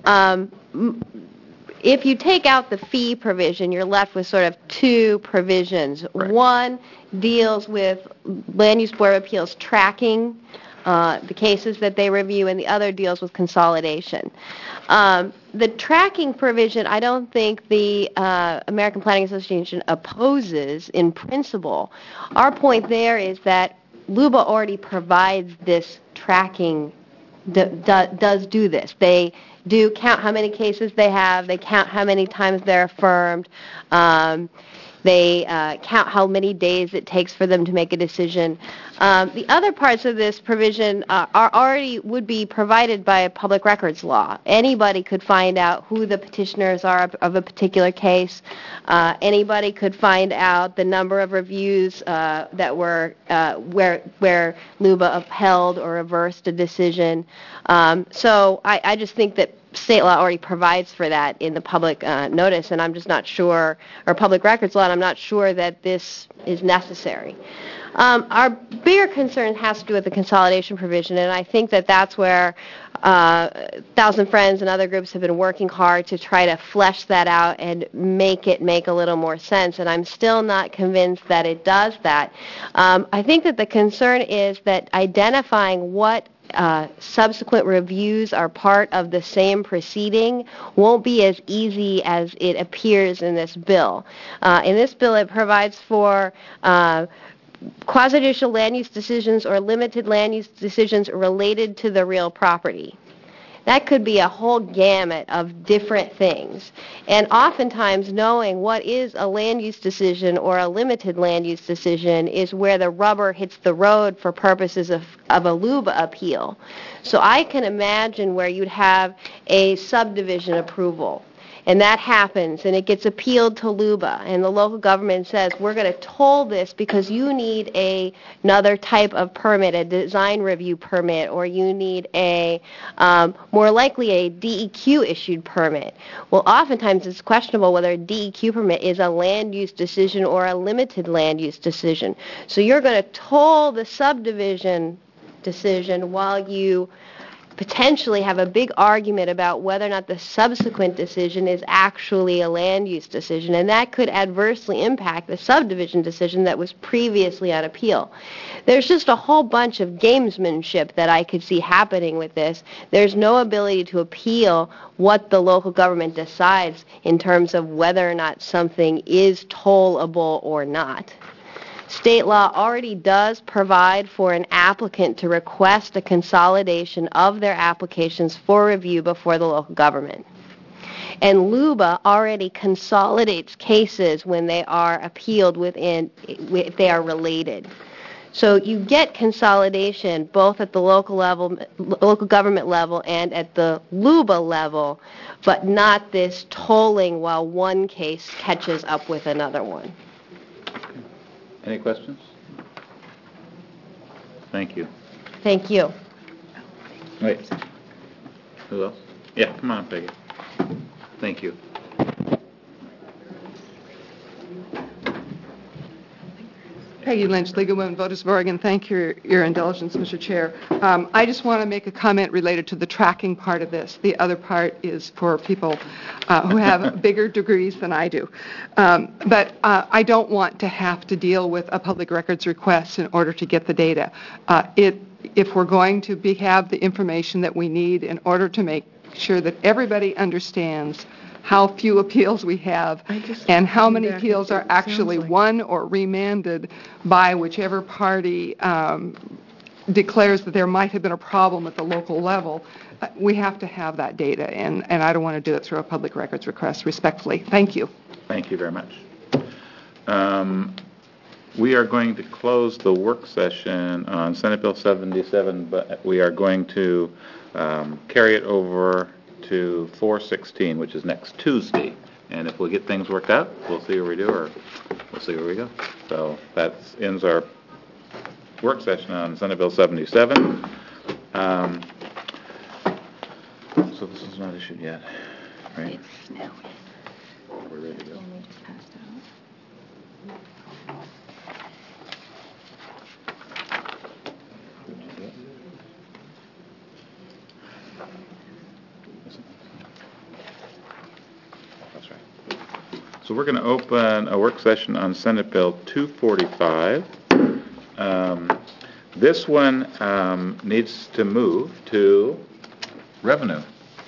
If you take out the fee provision, you're left with sort of two provisions. Right. One deals with Land Use Board of Appeals tracking the cases that they review, and the other deals with consolidation. The tracking provision, I don't think the American Planning Association opposes in principle. Our point there is that LUBA already provides this tracking, does do this. They do count how many cases they have. They count how many times they're affirmed. They count how many days it takes for them to make a decision. The other parts of this provision would be provided by a public records law. Anybody could find out who the petitioners are of a particular case. Anybody could find out the number of reviews that were where LUBA upheld or reversed a decision. So I just think that state law already provides for that in the public notice, and I'm just not sure, or public records law, and I'm not sure that this is necessary. Our bigger concern has to do with the consolidation provision, and I think that that's where Thousand Friends and other groups have been working hard to try to flesh that out and make it make a little more sense, and I'm still not convinced that it does that. I think that the concern is that identifying what subsequent reviews are part of the same proceeding won't be as easy as it appears in this bill. In this bill, it provides for quasi-judicial land use decisions or limited land use decisions related to the real property. That could be a whole gamut of different things. And oftentimes knowing what is a land use decision or a limited land use decision is where the rubber hits the road for purposes of a LUBA appeal. So I can imagine where you'd have a subdivision approval, and that happens, and it gets appealed to LUBA, and the local government says, we're going to toll this because you need another type of permit, a design review permit, or you need more likely a DEQ-issued permit. Well, oftentimes it's questionable whether a DEQ permit is a land use decision or a limited land use decision. So you're going to toll the subdivision decision while you potentially have a big argument about whether or not the subsequent decision is actually a land use decision, and that could adversely impact the subdivision decision that was previously on appeal. There's just a whole bunch of gamesmanship that I could see happening with this. There's no ability to appeal what the local government decides in terms of whether or not something is tollable or not. State law already does provide for an applicant to request a consolidation of their applications for review before the local government. And LUBA already consolidates cases when they are appealed if they are related. So you get consolidation both at the local government level and at the LUBA level, but not this tolling while one case catches up with another one. Any questions? Thank you. Thank you. Wait. Who else? Yeah, come on, Peggy. Thank you. Peggy Lynch, League of Women Voters of Oregon. Thank you for your indulgence, Mr. Chair. I just want to make a comment related to the tracking part of this. The other part is for people who have bigger degrees than I do. But I don't want to have to deal with a public records request in order to get the data. If we're going to have the information that we need in order to make sure that everybody understands how few appeals we have and how many appeals are actually won or remanded by whichever party declares that there might have been a problem at the local level, we have to have that data, and I don't want to do it through a public records request, respectfully. Thank you. Thank you very much. We are going to close the work session on Senate Bill 77, but we are going to carry it over to 416, which is next Tuesday. And if we get things worked out, we'll see where we do, or we'll see where we go. So that ends our work session on Senate Bill 77. So this is not issued yet, right? It's now. We're ready to go. We just passed it out. That's right. So we're going to open a work session on Senate Bill 245. This one needs to move to revenue.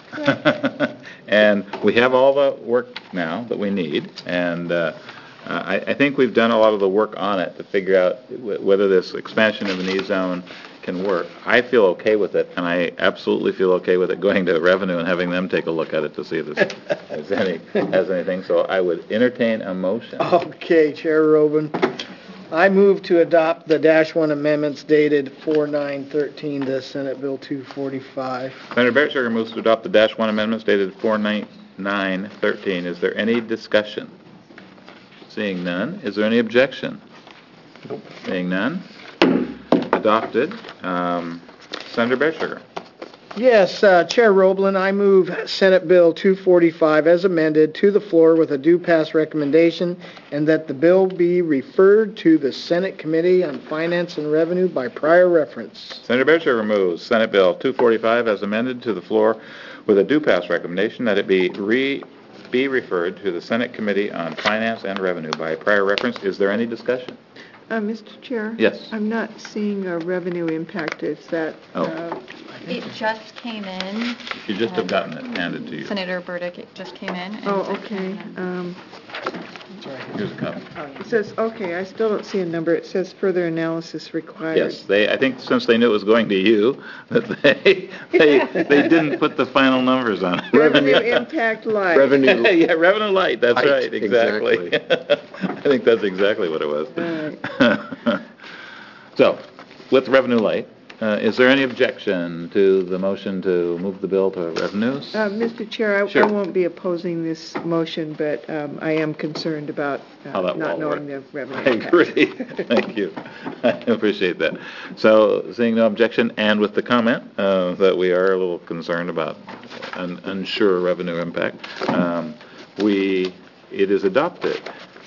And we have all the work now that we need, and I think we've done a lot of the work on it to figure out whether this expansion of an E-zone can work. I feel okay with it, and I absolutely feel okay with it going to revenue and having them take a look at it to see if this has anything. So I would entertain a motion. Okay, Chair Robin. I move to adopt the -1 amendments dated 4/9/13 to Senate Bill 245. Senator Beresberger moves to adopt the -1 amendments dated 4/9/13. Is there any discussion? Seeing none. Is there any objection? Nope. Seeing none. Adopted. Senator Beresberger. Yes, Chair Roblin, I move Senate Bill 245 as amended to the floor with a due pass recommendation, and that the bill be referred to the Senate Committee on Finance and Revenue by prior reference. Senator Beresberger moves Senate Bill 245 as amended to the floor with a due pass recommendation that it be referred to the Senate Committee on Finance and Revenue by prior reference. Is there any discussion? Mr. Chair? Yes. I'm not seeing a revenue impact. Is that It just came in. You just have gotten it handed to you. Senator Burdick, it just came in. and Oh, so- okay. Here's a copy. It says, okay, I still don't see a number. It says further analysis required. Yes, I think since they knew it was going to you, that they didn't put the final numbers on it. Revenue impact light. Yeah, revenue light, that's Light, right, exactly. I think that's exactly what it was. Right. So, with revenue light, is there any objection to the motion to move the bill to revenues? Mr. Chair, Sure. I won't be opposing this motion, but I am concerned about How that not will knowing work. the revenue I impact. agree. Thank you. I appreciate that. So, seeing no objection, and with the comment that we are a little concerned about an unsure revenue impact, it is adopted.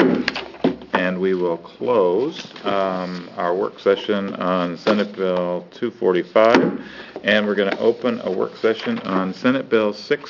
And we will close our work session on Senate Bill 245, and we're going to open a work session on Senate Bill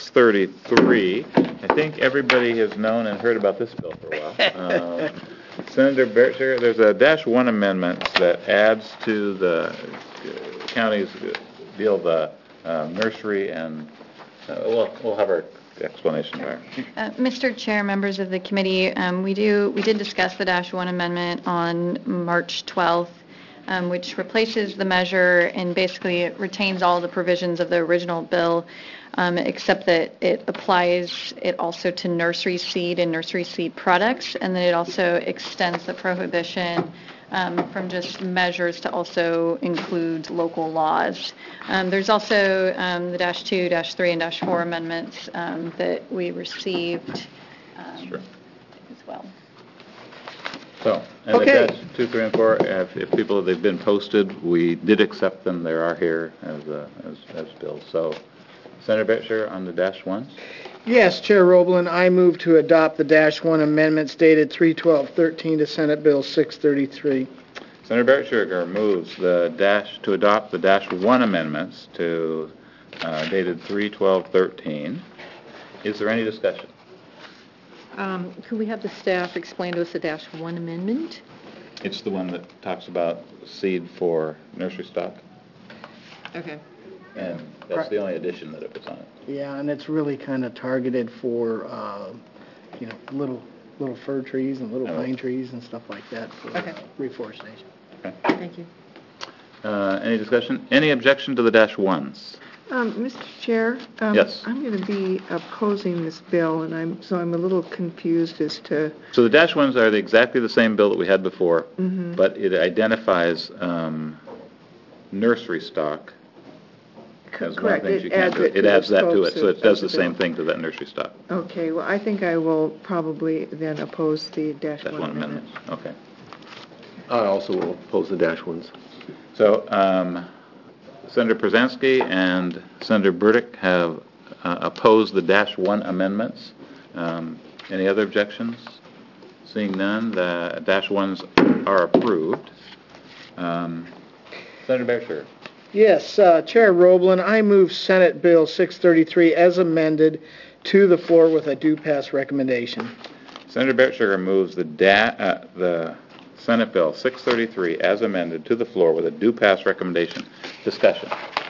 633. I think everybody has known and heard about this bill for a while. Senator Bertscher, there's a -1 amendment that adds to the county's deal the nursery, and we'll have our explanation there. Mr. Chair, members of the committee, we did discuss the -1 amendment on March 12th, which replaces the measure and basically it retains all the provisions of the original bill, except that it applies it also to nursery seed and nursery seed products, and then it also extends the prohibition from just measures to also include local laws. There's also the -2, -3, and -4 amendments that we received as well. So, and Okay. the -2, 3, and 4, if people, they've been posted, we did accept them. They are here as bills. So, Senator Bertscher on the -1s. Yes, Chair Roblin, I move to adopt the -1 amendments dated 3/12/13 to Senate Bill 633. Senator Bertscher moves to adopt the -1 amendments to dated 3/12/13. Is there any discussion? Could we have the staff explain to us the -1 amendment? It's the one that talks about seed for nursery stock, Okay. and that's the only addition that it puts on it. Yeah, and it's really kind of targeted for, little fir trees and little pine trees and stuff like that for reforestation. Okay. Thank you. Any discussion? Any objection to the -1s? Mr. Chair? Yes. I'm going to be opposing this bill, and I'm a little confused as to... So the -1s are exactly the same bill that we had before, Mhm. but it identifies nursery stock as one of the Correct. things you It can't adds do. it to It the adds that to it, scopes so of it does the the same bill. thing to that nursery stock. Okay, well, I think I will probably then oppose the -1 amendment. Okay. I also will oppose the -1s. So Senator Przanski and Senator Burdick have opposed the -1 amendments. Any other objections? Seeing none, the -1s are approved. Senator Bertscher. Yes, Chair Roblin, I move Senate Bill 633 as amended to the floor with a due pass recommendation. Senator Bertscher moves the Senate Bill 633 as amended to the floor with a due pass recommendation. Discussion.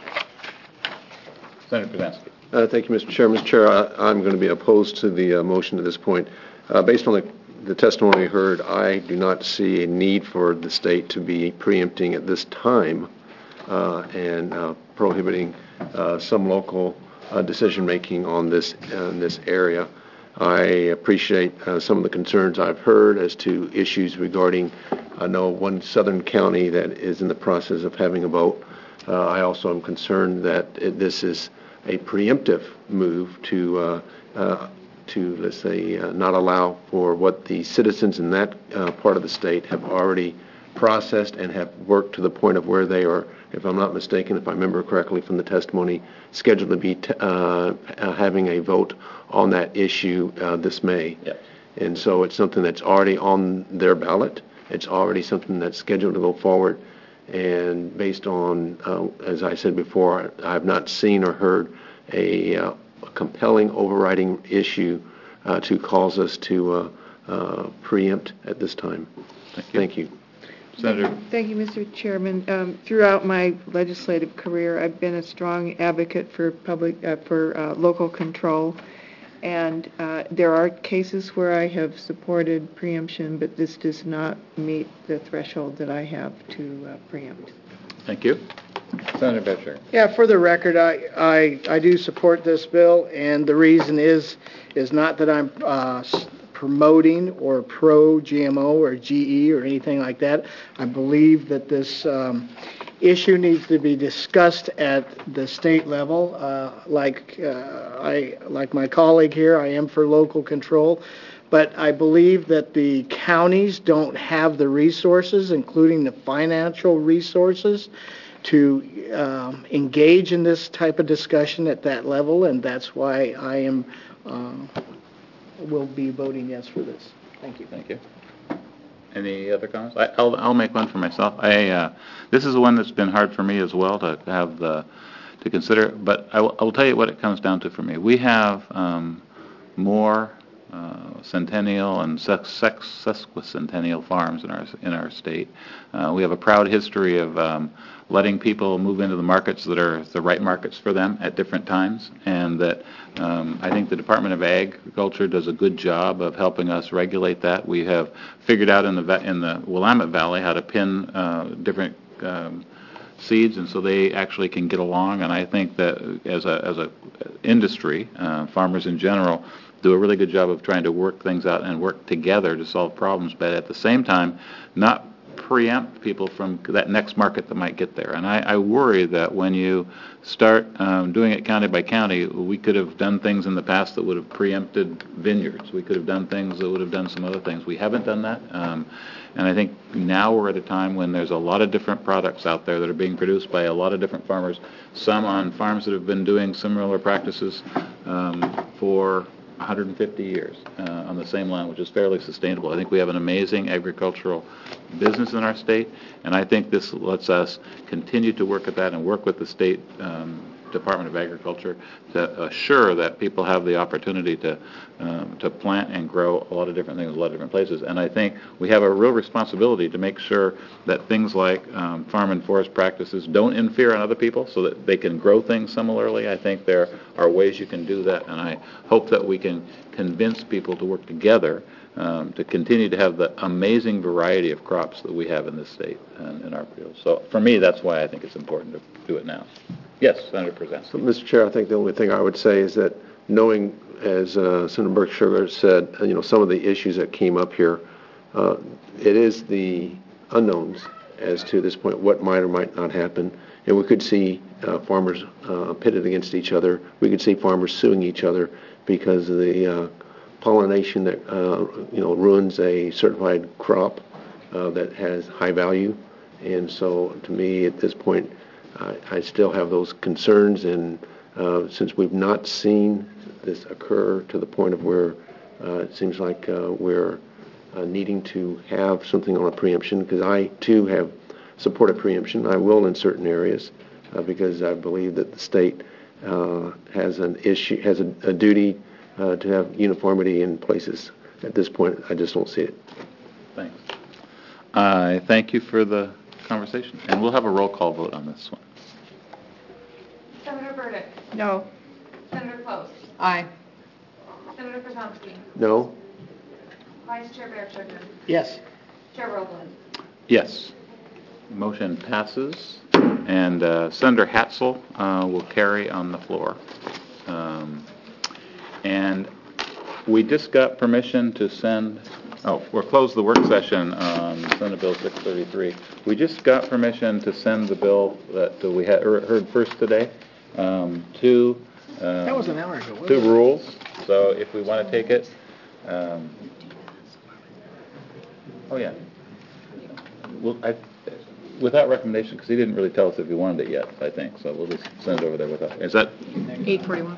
Senator Przanski. Thank you, Mr. Chair. Mr. Chair, I'm going to be opposed to the motion at this point. Based on the testimony heard, I do not see a need for the state to be preempting at this time and prohibiting some local decision-making on this area. I appreciate some of the concerns I've heard as to issues regarding, I know, one southern county that is in the process of having a vote. I also am concerned that this is a preemptive move to let's say, not allow for what the citizens in that part of the state have already processed and have worked to the point of where they are, if I'm not mistaken, if I remember correctly from the testimony, scheduled to be having a vote on that issue this May. Yep. And so it's something that's already on their ballot. It's already something that's scheduled to go forward. And based on, as I said before, I have not seen or heard a compelling overriding issue to cause us to preempt at this time. Thank you. Senator. Thank you, Mr. Chairman. Throughout my legislative career, I've been a strong advocate for local control, and there are cases where I have supported preemption, but this does not meet the threshold that I have to preempt. Thank you. Senator Boettcher. Yeah, for the record, I do support this bill, and the reason is not that I'm promoting or pro-GMO or GE or anything like that. I believe that this issue needs to be discussed at the state level. Like my colleague here, I am for local control. But I believe that the counties don't have the resources, including the financial resources, to engage in this type of discussion at that level, and that's why I will be voting yes for this. Thank you. Thank you. Any other comments? I'll make one for myself. This is one that's been hard for me as well to have to consider, but I will tell you what it comes down to for me. We have more centennial and sesquicentennial farms in our state. We have a proud history of letting people move into the markets that are the right markets for them at different times, and that I think the Department of Agriculture does a good job of helping us regulate that. We have figured out in the Willamette Valley how to pin different seeds, and so they actually can get along. And I think that as a industry, farmers in general do a really good job of trying to work things out and work together to solve problems, but at the same time, not preempt people from that next market that might get there. And I worry that when you start doing it county by county, we could have done things in the past that would have preempted vineyards. We could have done things that would have done some other things. We haven't done that. And I think now we're at a time when there's a lot of different products out there that are being produced by a lot of different farmers, some on farms that have been doing similar practices for 150 years on the same land, which is fairly sustainable. I think we have an amazing agricultural business in our state, and I think this lets us continue to work at that and work with the state Department of Agriculture to assure that people have the opportunity to plant and grow a lot of different things in a lot of different places. And I think we have a real responsibility to make sure that things like farm and forest practices don't interfere on other people so that they can grow things similarly. I think there are ways you can do that, and I hope that we can convince people to work together to continue to have the amazing variety of crops that we have in this state and in our fields. So for me, that's why I think it's important to do it now. Yes, Senator Przanski. So, Mr. Chair, I think the only thing I would say is that knowing, as Senator Burke-Sugar said, some of the issues that came up here, it is the unknowns as to this point, what might or might not happen. And we could see farmers pitted against each other. We could see farmers suing each other because of the pollination that ruins a certified crop that has high value. And so, to me, at this point, I still have those concerns, and since we've not seen this occur to the point of where it seems like we're needing to have something on a preemption, because I, too, have supported preemption. I will in certain areas because I believe that the state has a duty to have uniformity in places. At this point, I just don't see it. Thanks. I thank you for the conversation, and we'll have a roll call vote on this one. Senator Burdick. No. Senator Close. Aye. Senator Przanski. No? Vice Chair Burke-Sugar. Yes. Chair Roblin. Yes. Motion passes, and Senator Hatzel will carry on the floor. And we just got permission to send, we're closed the work session on Senate Bill 633. We just got permission to send the bill that we had heard first today to that was an hour ago. to rules. So if we want to take it, without recommendation, because he didn't really tell us if he wanted it yet, I think. So we'll just send it over there without. Is that 8:41.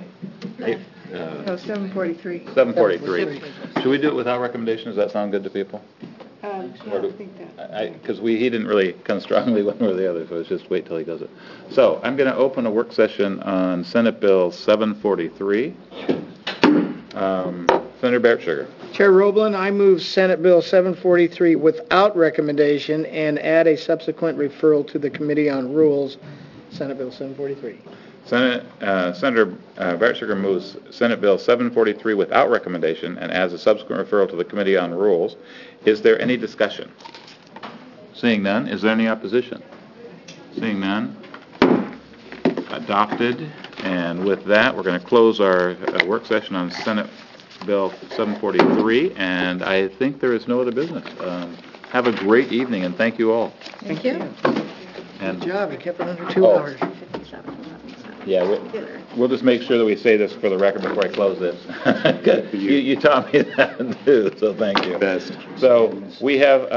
7:43. 7:43. Should we do it without recommendation? Does that sound good to people? I think that. Because he didn't really come strongly one way or the other, so let's just wait till he does it. So I'm going to open a work session on Senate Bill 743. Senator Barrett-Sugar. Chair Roblin, I move Senate Bill 743 without recommendation and add a subsequent referral to the Committee on Rules. Senate Bill 743. Senator Barrett-Sugar moves Senate Bill 743 without recommendation and adds a subsequent referral to the Committee on Rules. Is there any discussion? Seeing none, is there any opposition? Seeing none, adopted. And with that, we're going to close our work session on Senate Bill 743, and I think there is no other business. Have a great evening, and thank you all. Thank you. And Good job. You kept it under 2 hours. yeah, we'll just make sure that we say this for the record before I close this. you taught me that too, so thank you. Best. So we have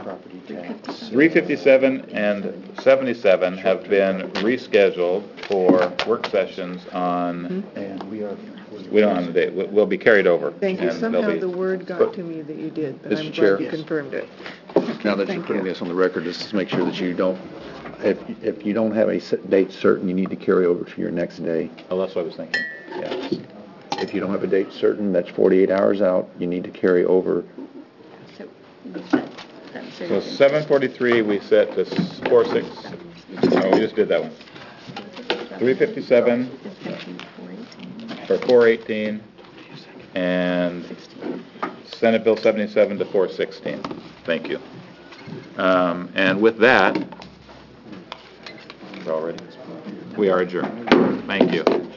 357 and 77 have been rescheduled for work sessions on. And we don't have the date. We'll be carried over. Thank you. And Somehow the word got to me that you did, but Mr. I'm Chair. glad you confirmed it. Now that you're putting this on the record, just to make sure that you don't, if you don't have a date certain, you need to carry over to your next day. Oh, that's what I was thinking. Yes. If you don't have a date certain, that's 48 hours out, you need to carry over. So 743 we set to 46. No, we just did that one. 357 for 418 and Senate Bill 77 to 416. Thank you. And with that, we are adjourned. Thank you.